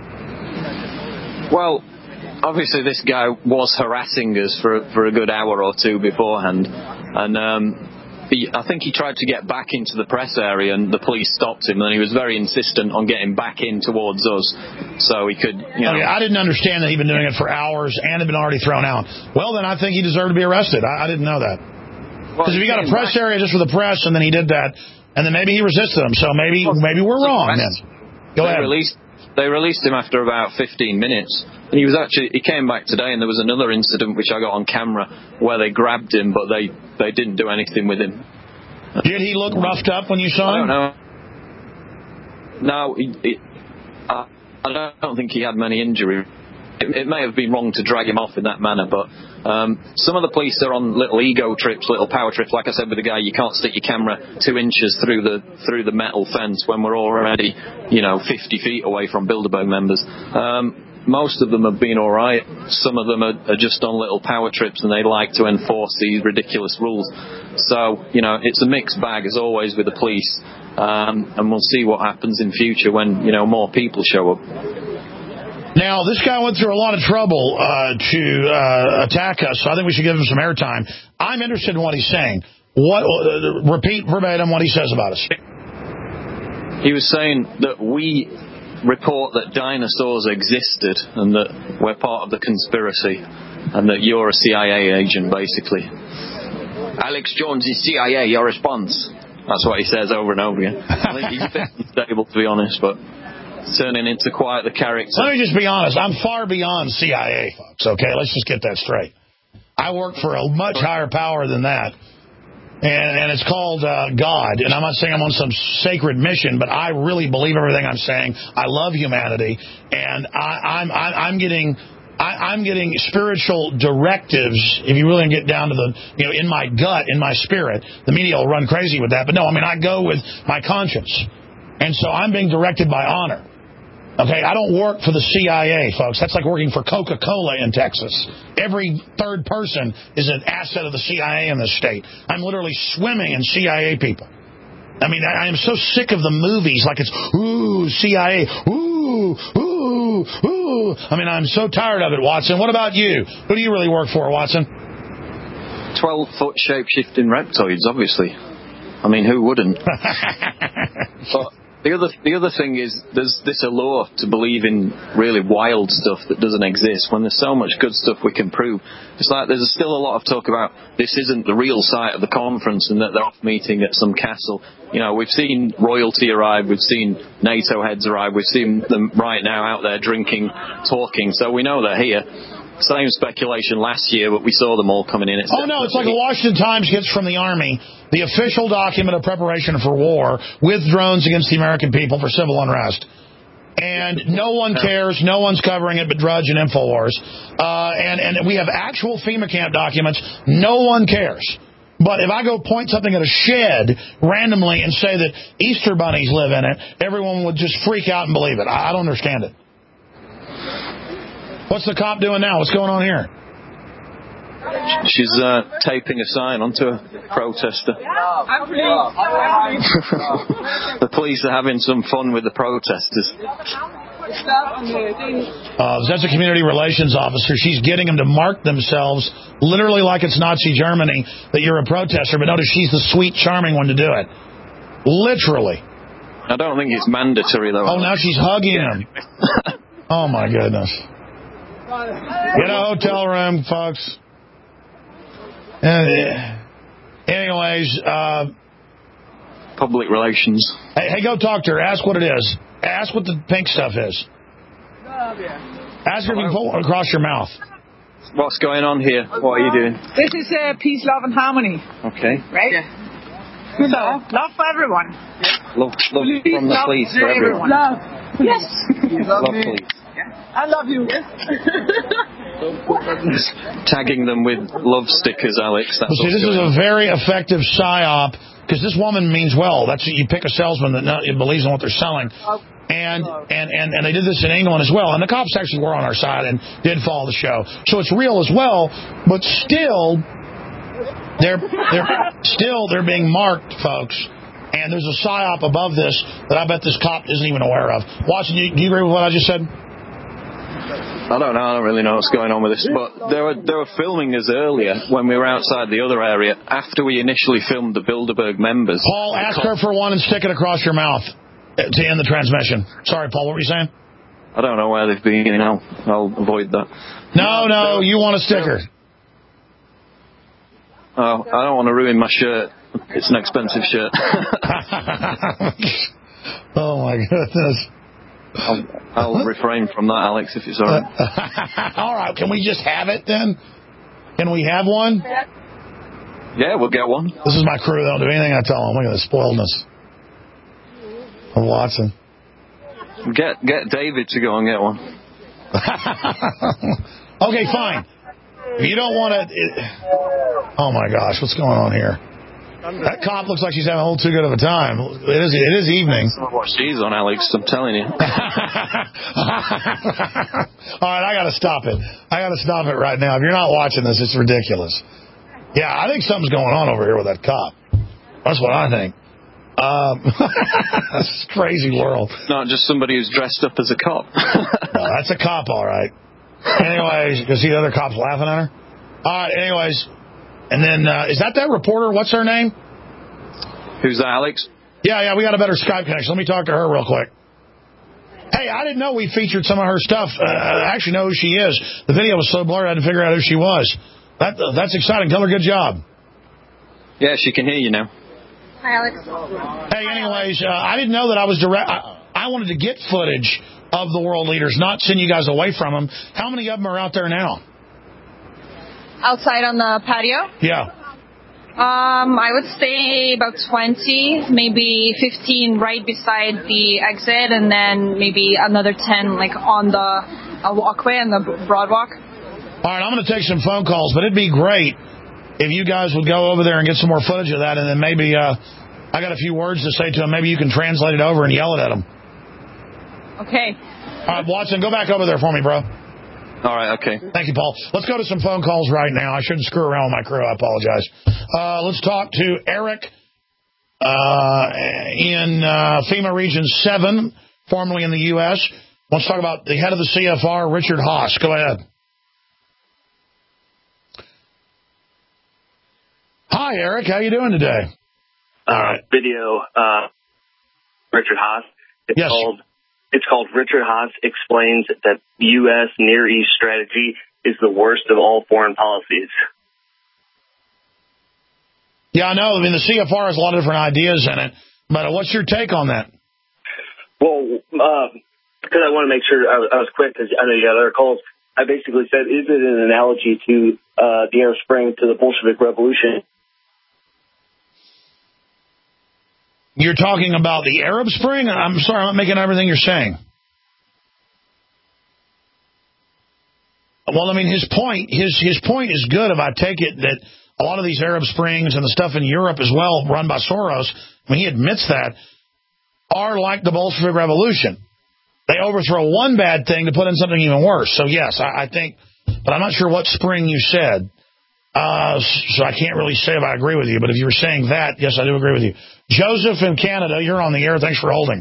Speaker 4: Well, obviously this guy was harassing us for, for a good hour or two beforehand. And um, he, I think he tried to get back into the press area and the police stopped him. And he was very insistent on getting back in towards us so he could, you know.
Speaker 3: Okay, I didn't understand that he'd been doing it for hours and had been already thrown out. Well, then I think he deserved to be arrested. I, I didn't know that. Because well, if you got a press back. area just for the press and then he did that, and then maybe he resisted them. So maybe, well, maybe we're wrong then. Go
Speaker 4: they
Speaker 3: ahead.
Speaker 4: Released, they released him after about fifteen minutes. And he was actually, he came back today, and there was another incident which I got on camera where they grabbed him, but they, they didn't do anything with him.
Speaker 3: Did he look roughed up when you saw him?
Speaker 4: I don't know. No, he, he, I, I don't think he had many injuries. It, it may have been wrong to drag him off in that manner, but um, some of the police are on little ego trips, little power trips. Like I said with the guy, you can't stick your camera two inches through the through the metal fence when we're already, you know, fifty feet away from Bilderberg members. Um, most of them have been all right. Some of them are, are just on little power trips, and they like to enforce these ridiculous rules. So, you know, it's a mixed bag, as always, with the police. Um, and we'll see what happens in future when, you know, more people show up.
Speaker 3: Now, this guy went through a lot of trouble uh, to uh, attack us, so I think we should give him some airtime. I'm interested in what he's saying. What? Uh, repeat verbatim what he says about us.
Speaker 4: He was saying that we report that dinosaurs existed and that we're part of the conspiracy and that you're a C I A agent, basically. Alex Jones is C I A, your response. That's what he says over and over again. I think he's a bit unstable, to be honest, but turning into quite the character.
Speaker 3: Let me just be honest. I'm far beyond C I A, folks, okay? Let's just get that straight. I work for a much higher power than that. And, and it's called uh, God. And I'm not saying I'm on some sacred mission, but I really believe everything I'm saying. I love humanity. And I, I'm, I, I'm getting... I, I'm getting spiritual directives, if you really get down to the, you know, in my gut, in my spirit. The media will run crazy with that. But no, I mean, I go with my conscience. And so I'm being directed by honor. Okay, I don't work for the C I A, folks. That's like working for Coca-Cola in Texas. Every third person is an asset of the C I A in this state. I'm literally swimming in C I A people. I mean, I, I am so sick of the movies, like it's, ooh, C I A, ooh, ooh, ooh. I mean, I'm so tired of it, Watson. What about you? Who do you really work for, Watson?
Speaker 4: twelve-foot shape-shifting reptoids, obviously. I mean, who wouldn't? But the other the other thing is there's this allure to believe in really wild stuff that doesn't exist when there's so much good stuff we can prove. It's like there's still a lot of talk about this isn't the real site of the conference and that they're off meeting at some castle. You know, we've seen royalty arrive, we've seen NATO heads arrive, we've seen them right now out there drinking, talking, so we know they're here. Same speculation last year, but we saw them all coming in. It's
Speaker 3: oh, no, it's like the Washington Times gets from the Army the official document of preparation for war with drones against the American people for civil unrest. And no one cares. No one's covering it but Drudge and InfoWars. Uh, and, and we have actual FEMA camp documents. No one cares. But if I go point something at a shed randomly and say that Easter bunnies live in it, everyone would just freak out and believe it. I, I don't understand it. What's the cop doing now? What's going on here?
Speaker 4: She's uh, taping a sign onto a protester. The police are having some fun with the protesters.
Speaker 3: Uh, that's a community relations officer. She's getting them to mark themselves literally like it's Nazi Germany, that you're a protester, but notice she's the sweet, charming one to do it. Literally.
Speaker 4: I don't think it's mandatory, though.
Speaker 3: Oh, now she's hugging him. Oh, my goodness. Get a hotel room, folks. Uh, anyways, uh,
Speaker 4: public relations.
Speaker 3: Hey, hey, go talk to her. Ask what it is. Ask what the pink stuff is. Ask her if you can pull it across your mouth.
Speaker 4: What's going on here? What are you doing?
Speaker 1: This is uh, peace, love, and harmony.
Speaker 4: Okay.
Speaker 1: Right? Yeah. So, love for everyone.
Speaker 4: Love, love
Speaker 1: Please,
Speaker 4: from the
Speaker 1: love
Speaker 4: police for everyone.
Speaker 1: Love. Yes.
Speaker 4: Love, love police.
Speaker 1: I love you.
Speaker 3: Tagging
Speaker 4: them with love stickers, Alex. That's
Speaker 3: well, see, this is a very effective psyop, because this woman means well. That's you pick a salesman that not, believes in what they're selling. And, and, and, and they did this in England as well. And the cops actually were on our side and did follow the show. So it's real as well, but still, they're, they're, still, they're being marked, folks. And there's a psyop above this that I bet this cop isn't even aware of. Watson, do you, do you agree with what I just said?
Speaker 4: I don't know. I don't really know what's going on with this. But they were, they were filming us earlier when we were outside the other area after we initially filmed the Bilderberg members.
Speaker 3: Paul, ask her for one and stick it across your mouth to end the transmission. Sorry, Paul, what were you saying?
Speaker 4: I don't know where they've been. You know, I'll avoid that.
Speaker 3: No, no, you want a sticker.
Speaker 4: Oh, I don't want to ruin my shirt. It's an expensive shirt.
Speaker 3: Oh, my goodness.
Speaker 4: I'll, I'll refrain from that, Alex, if it's all right.
Speaker 3: All right, can we just have it then? Can we have one?
Speaker 4: Yeah, we'll get one.
Speaker 3: This is my crew. They don't do anything I tell them. Look at the spoiledness of Watson.
Speaker 4: Get get David to go and get one.
Speaker 3: Okay, fine. If you don't want to... Oh, my gosh, what's going on here? That cop looks like she's having a little too good of a time. It is It is evening.
Speaker 4: That's not what she's on, Alex, I'm telling you.
Speaker 3: All right, I got to stop it. I got to stop it right now. If you're not watching this, it's ridiculous. Yeah, I think something's going on over here with that cop. That's what I think. Um, this is a crazy world.
Speaker 4: Not just somebody who's dressed up as a cop.
Speaker 3: No, that's a cop, all right. Anyways, you see the other cops laughing at her? All right, anyways. And then, uh, is that that reporter? What's her name?
Speaker 4: Who's that, Alex?
Speaker 3: Yeah, yeah, we got a better Skype connection. Let me talk to her real quick. Hey, I didn't know we featured some of her stuff. Uh, I actually know who she is. The video was so blurry I had to figure out who she was. That uh, That's exciting. Tell her good job.
Speaker 4: Yeah, she can hear you now.
Speaker 5: Hi, Alex.
Speaker 3: Hey, anyways, uh, I didn't know that I was direct. I, I wanted to get footage of the world leaders, not send you guys away from them. How many of them are out there now?
Speaker 5: Outside on the patio?
Speaker 3: Yeah.
Speaker 5: Um, I would say about twenty, maybe fifteen right beside the exit, and then maybe another ten like on the uh, walkway and the broad walk.
Speaker 3: All right, I'm going to take some phone calls, but it'd be great if you guys would go over there and get some more footage of that, and then maybe uh, I got a few words to say to them. Maybe you can translate it over and yell it at them.
Speaker 5: Okay.
Speaker 3: All right, Watson, go back over there for me, bro.
Speaker 4: All right, okay.
Speaker 3: Thank you, Paul. Let's go to some phone calls right now. I shouldn't screw around with my crew. I apologize. Uh, let's talk to Eric uh, in uh, FEMA Region seven, formerly in the U S Let's talk about the head of the C F R, Richard Haass. Go ahead. Hi, Eric. How you doing today?
Speaker 7: Uh, video, uh, Richard Haass. It's
Speaker 3: yes.
Speaker 7: called It's called Richard Haass Explains That U S Near East Strategy is the Worst of All Foreign Policies.
Speaker 3: Yeah, I know. I mean, the C F R has a lot of different ideas in it. But what's your take on that?
Speaker 7: Well, uh, because I want to make sure I was, I was quick, because I know you got other calls. I basically said, is it an analogy to uh, the Arab Spring, to the Bolshevik Revolution?
Speaker 3: You're talking about the Arab Spring? I'm sorry, I'm not making everything you're saying. Well, I mean, his point, his his point is good if I take it that a lot of these Arab Springs and the stuff in Europe as well, run by Soros, I mean, he admits that, are like the Bolshevik Revolution. They overthrow one bad thing to put in something even worse. So, yes, I, I think, but I'm not sure what spring you said. Uh, so I can't really say if I agree with you. But if you were saying that, yes, I do agree with you. Joseph in Canada, you're on the air. Thanks for holding.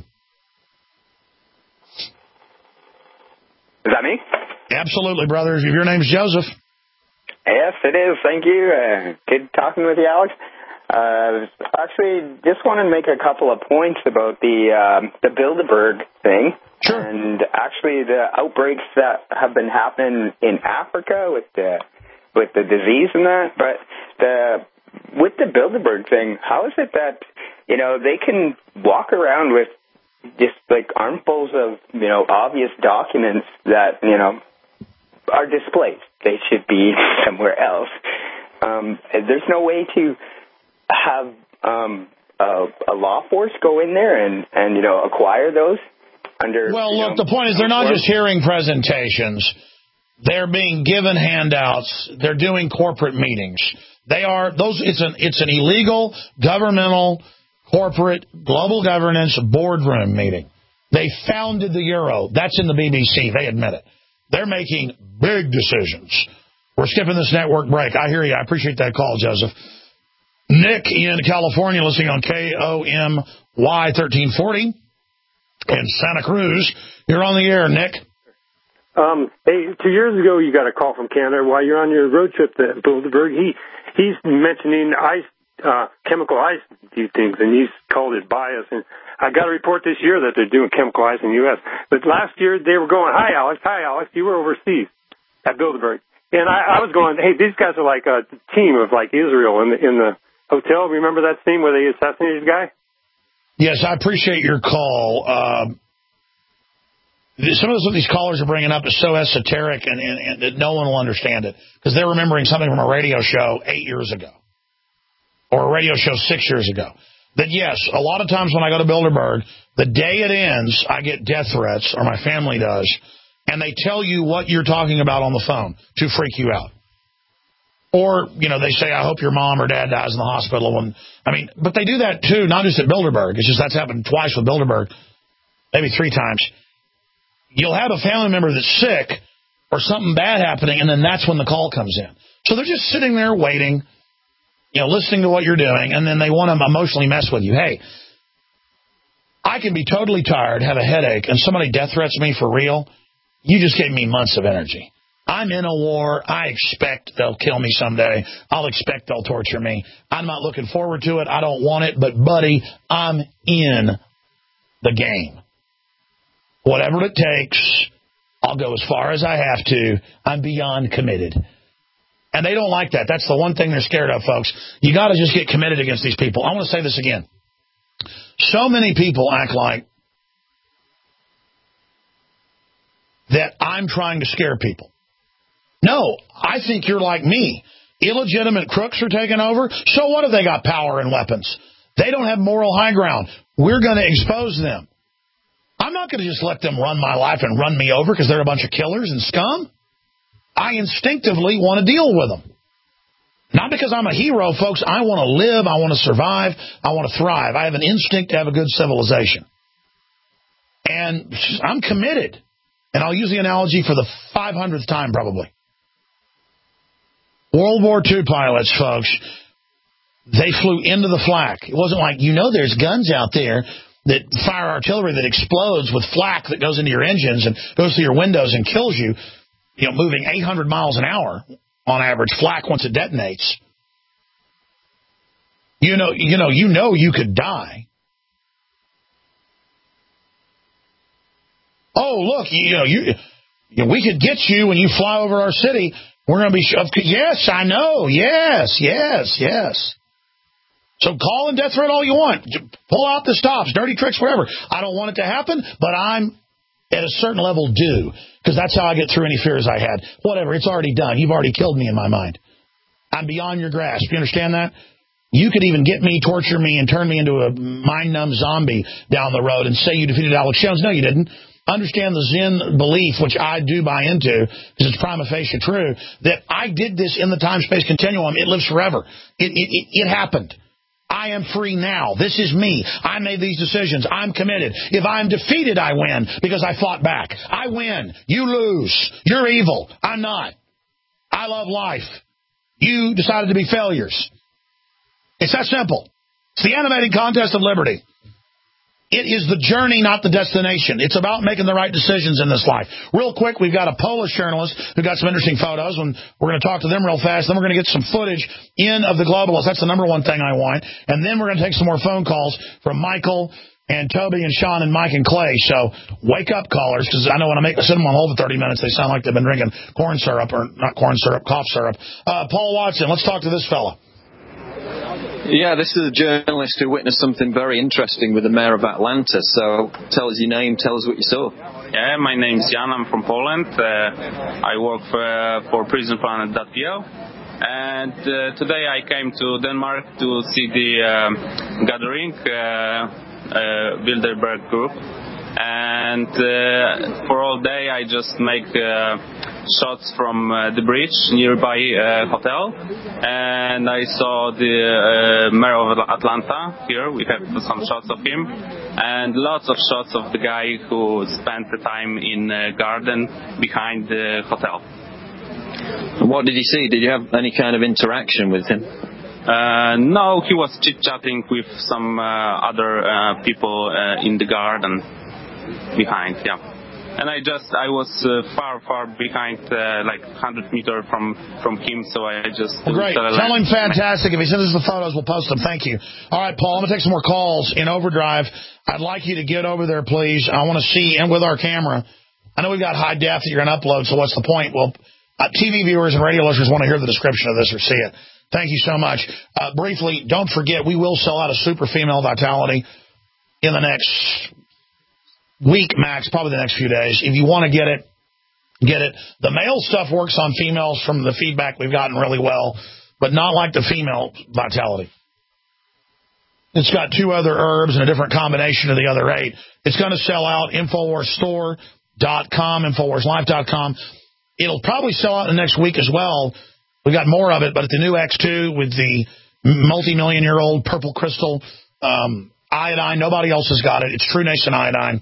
Speaker 8: Is that me?
Speaker 3: Absolutely, brother. Your name's Joseph.
Speaker 8: Yes, it is. Thank you. Uh, good talking with you, Alex. Uh, actually, just wanted to make a couple of points about the um, the Bilderberg thing.
Speaker 3: Sure.
Speaker 8: And actually, the outbreaks that have been happening in Africa with the with the disease and that. But the with the Bilderberg thing, how is it that, you know, they can walk around with just like armfuls of, you know, obvious documents that, you know, are displayed? They should be somewhere else. Um, there's no way to have um, a, a law force go in there and, and, you know, acquire those under...
Speaker 3: Well, look,
Speaker 8: know,
Speaker 3: the point is they're not just hearing presentations. They're being given handouts. They're doing corporate meetings. They are... those. It's an, it's an illegal, governmental, corporate, global governance boardroom meeting. They founded the euro. That's in the B B C. They admit it. They're making big decisions. We're skipping this network break. I hear you. I appreciate that call, Joseph. Nick in California, listening on K O M Y thirteen forty in Santa Cruz. You're on the air, Nick.
Speaker 9: Um, hey, two years ago, you got a call from Canada while you're on your road trip to Bilderberg. He he's mentioning ice, uh, chemical ice do things, and he's called it bias. And I got a report this year that they're doing chemical ice in the U S But last year they were going, "Hi, Alex. Hi, Alex. You were overseas at Bilderberg." And I, I was going, "Hey, these guys are like a team of like Israel in the in the hotel." Remember that scene where they assassinated the guy?
Speaker 3: Yes, I appreciate your call. Uh, some of what these callers are bringing up is so esoteric and, and, and that no one will understand it because they're remembering something from a radio show eight years ago or a radio show six years ago. That, yes, a lot of times when I go to Bilderberg, the day it ends, I get death threats, or my family does, and they tell you what you're talking about on the phone to freak you out. Or, you know, they say, "I hope your mom or dad dies in the hospital." And I mean, but they do that, too, not just at Bilderberg. It's just that's happened twice with Bilderberg, maybe three times. You'll have a family member that's sick or something bad happening, and then that's when the call comes in. So they're just sitting there waiting, you know, listening to what you're doing, and then they want to emotionally mess with you. Hey, I can be totally tired, have a headache, and somebody death threats me for real. You just gave me months of energy. I'm in a war. I expect they'll kill me someday. I'll expect they'll torture me. I'm not looking forward to it. I don't want it. But, buddy, I'm in the game. Whatever it takes, I'll go as far as I have to. I'm beyond committed. And they don't like that. That's the one thing they're scared of, folks. You got to just get committed against these people. I want to say this again. So many people act like that I'm trying to scare people. No, I think you're like me. Illegitimate crooks are taking over. So what if they got power and weapons? They don't have moral high ground. We're going to expose them. I'm not going to just let them run my life and run me over because they're a bunch of killers and scum. I instinctively want to deal with them. Not because I'm a hero, folks. I want to live. I want to survive. I want to thrive. I have an instinct to have a good civilization. And I'm committed. And I'll use the analogy for the five hundredth time probably. World War Two pilots, folks, they flew into the flak. It wasn't like, you know, there's guns out there that fire artillery that explodes with flak that goes into your engines and goes through your windows and kills you, you know, moving eight hundred miles an hour on average, flak once it detonates. You know, you know, you know you could die. Oh, look, you know, you, you know, we could get you when you fly over our city. We're going to be shoved. Yes, I know. Yes, yes, yes. So call and death threat all you want. Pull out the stops, dirty tricks, whatever. I don't want it to happen, but I'm at a certain level due because that's how I get through any fears I had. Whatever, it's already done. You've already killed me in my mind. I'm beyond your grasp. You understand that? You could even get me, torture me, and turn me into a mind-numb zombie down the road and say you defeated Alex Jones. No, you didn't. understand the Zen belief, which I do buy into, because it's prima facie true, that I did this in the time-space continuum. It lives forever. It, it, it, it happened. I am free now. This is me. I made these decisions. I'm committed. If I'm defeated, I win because I fought back. I win. You lose. You're evil. I'm not. I love life. You decided to be failures. It's that simple. It's the animated contest of liberty. It is the journey, not the destination. It's about making the right decisions in this life. Real quick, we've got a Polish journalist who got some interesting photos, and we're going to talk to them real fast. Then we're going to get some footage in of the globalists. That's the number one thing I want. And then we're going to take some more phone calls from Michael and Toby and Sean and Mike and Clay. So wake up, callers, because I know when I make I sit them on hold for thirty minutes, they sound like they've been drinking corn syrup, or not corn syrup, cough syrup. Uh, Paul Watson, let's talk to this fella.
Speaker 4: Yeah, this is a journalist who witnessed something very interesting with the mayor of Atlanta. So tell us your name, tell us what you saw.
Speaker 11: Yeah, my name's Jan, I'm from Poland. Uh, I work for, uh, for prison planet dot p l. And uh, today I came to Denmark to see the um, gathering, uh, uh, Bilderberg group. And uh, for all day I just make uh, shots from uh, the bridge nearby uh, hotel, and I saw the uh, mayor of Atlanta here. We have some shots of him, and lots of shots of the guy who spent the time in uh, garden behind the hotel.
Speaker 4: And what did you see? Did you have any kind of interaction with him?
Speaker 11: Uh, no, he was chit-chatting with some uh, other uh, people uh, in the garden behind, yeah. And I just, I was uh, far, far behind, uh, like one hundred meters from, from him, so I just...
Speaker 3: Well, great. Tell him fantastic. If he sends us the photos, we'll post them. Thank you. All right, Paul, I'm going to take some more calls in overdrive. I'd like you to get over there, please. I want to see, and with our camera, I know we've got high def that you're going to upload, so what's the point? Well, uh, T V viewers and radio listeners want to hear the description of this or see it. Thank you so much. Uh, briefly, don't forget, we will sell out a super female vitality in the next week max, probably the next few days. If you want to get it, get it. The male stuff works on females from the feedback we've gotten really well, but not like the female vitality. It's got two other herbs and a different combination of the other eight. It's going to sell out. Infowars store dot com, Infowars life dot com. It'll probably sell out in the next week as well. We got more of it, but at the new X two with the multi-million-year-old purple crystal um, iodine, nobody else has got it. It's True Nation iodine.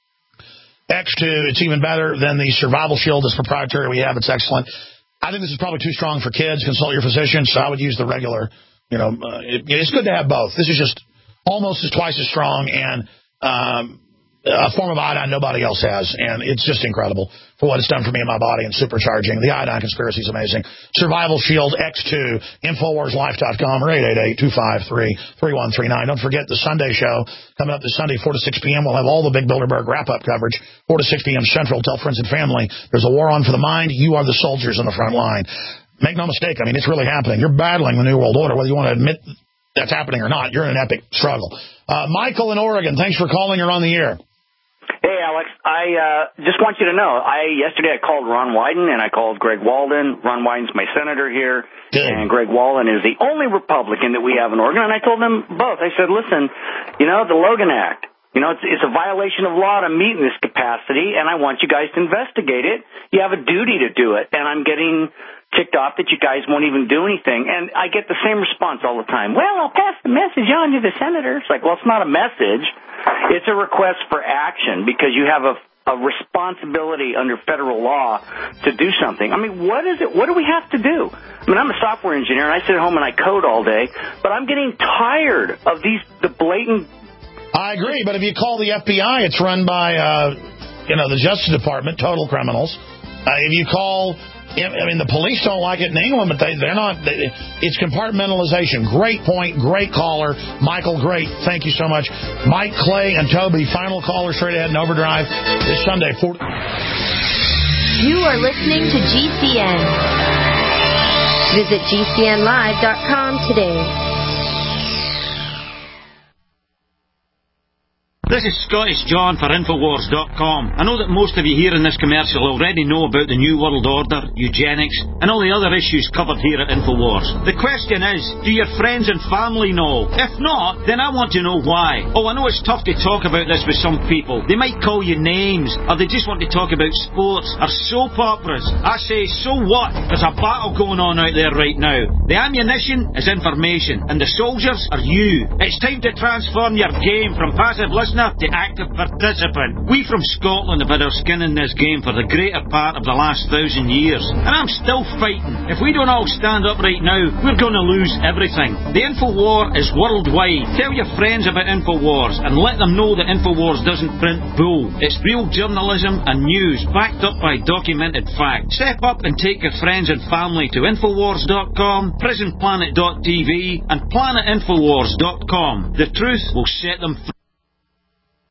Speaker 3: X two, it's even better than the Survival Shield. It's proprietary we have. It's excellent. I think this is probably too strong for kids. Consult your physician, so I would use the regular. You know, uh, it, it's good to have both. This is just almost as twice as strong and um, a form of iodine nobody else has, and it's just incredible for what it's done for me in my body and supercharging. The iodine conspiracy is amazing. Survival Shield X two, Infowars life dot com or eight eight eight, two five three, three one three nine. Don't forget the Sunday show coming up this Sunday, four to six p.m. We'll have all the Big Bilderberg wrap-up coverage, four to six p.m. Central. Tell friends and family. There's a war on for the mind. You are the soldiers on the front line. Make no mistake. I mean, it's really happening. You're battling the New World Order, whether you want to admit that's happening or not. You're in an epic struggle. Uh, Michael in Oregon, thanks for calling. You're on the air.
Speaker 12: Hey, Alex, I uh, just want you to know, I yesterday I called Ron Wyden and I called Greg Walden. Ron Wyden's my senator here, Good. And Greg Walden is the only Republican that we have in Oregon. And I told them both. I said, listen, you know, the Logan Act, you know, it's, it's a violation of law to meet in this capacity, and I want you guys to investigate it. You have a duty to do it, and I'm getting ticked off that you guys won't even do anything. And I get the same response all the time. Well, I'll pass the message on to the senator. It's like, well, it's not a message. It's a request for action because you have a, a responsibility under federal law to do something. I mean, what is it? What do we have to do? I mean, I'm a software engineer, and I sit at home and I code all day, but I'm getting tired of these the blatant...
Speaker 3: I agree, but if you call the F B I, it's run by, uh, you know, the Justice Department, total criminals. Uh, if you call... I mean, the police don't like it in England, but they, they're not. They, it's compartmentalization. Great point. Great caller. Michael, great. Thank you so much. Mike, Clay, and Toby, final caller straight ahead in Overdrive this Sunday. For-
Speaker 13: you are listening to G C N. Visit G C N live dot com today.
Speaker 2: This is Scottish John for Infowars dot com. I know that most of you here in this commercial already know about the New World Order, eugenics, and all the other issues covered here at Infowars. The question is, do your friends and family know? If not, then I want to know why. Oh, I know it's tough to talk about this with some people. They might call you names, or they just want to talk about sports, or soap operas. I say, so what? There's a battle going on out there right now. The ammunition is information, and the soldiers are you. It's time to transform your game from passive listener to active participant. We from Scotland have had our skin in this game for the greater part of the last thousand years, and I'm still fighting. If we don't all stand up right now, we're going to lose everything. The Infowar is worldwide. Tell your friends about Infowars and let them know that Infowars doesn't print bull. It's real journalism and news backed up by documented facts. Step up and take your friends and family to Infowars dot com, Prison Planet dot T V and Planet Infowars dot com. The truth will set them free.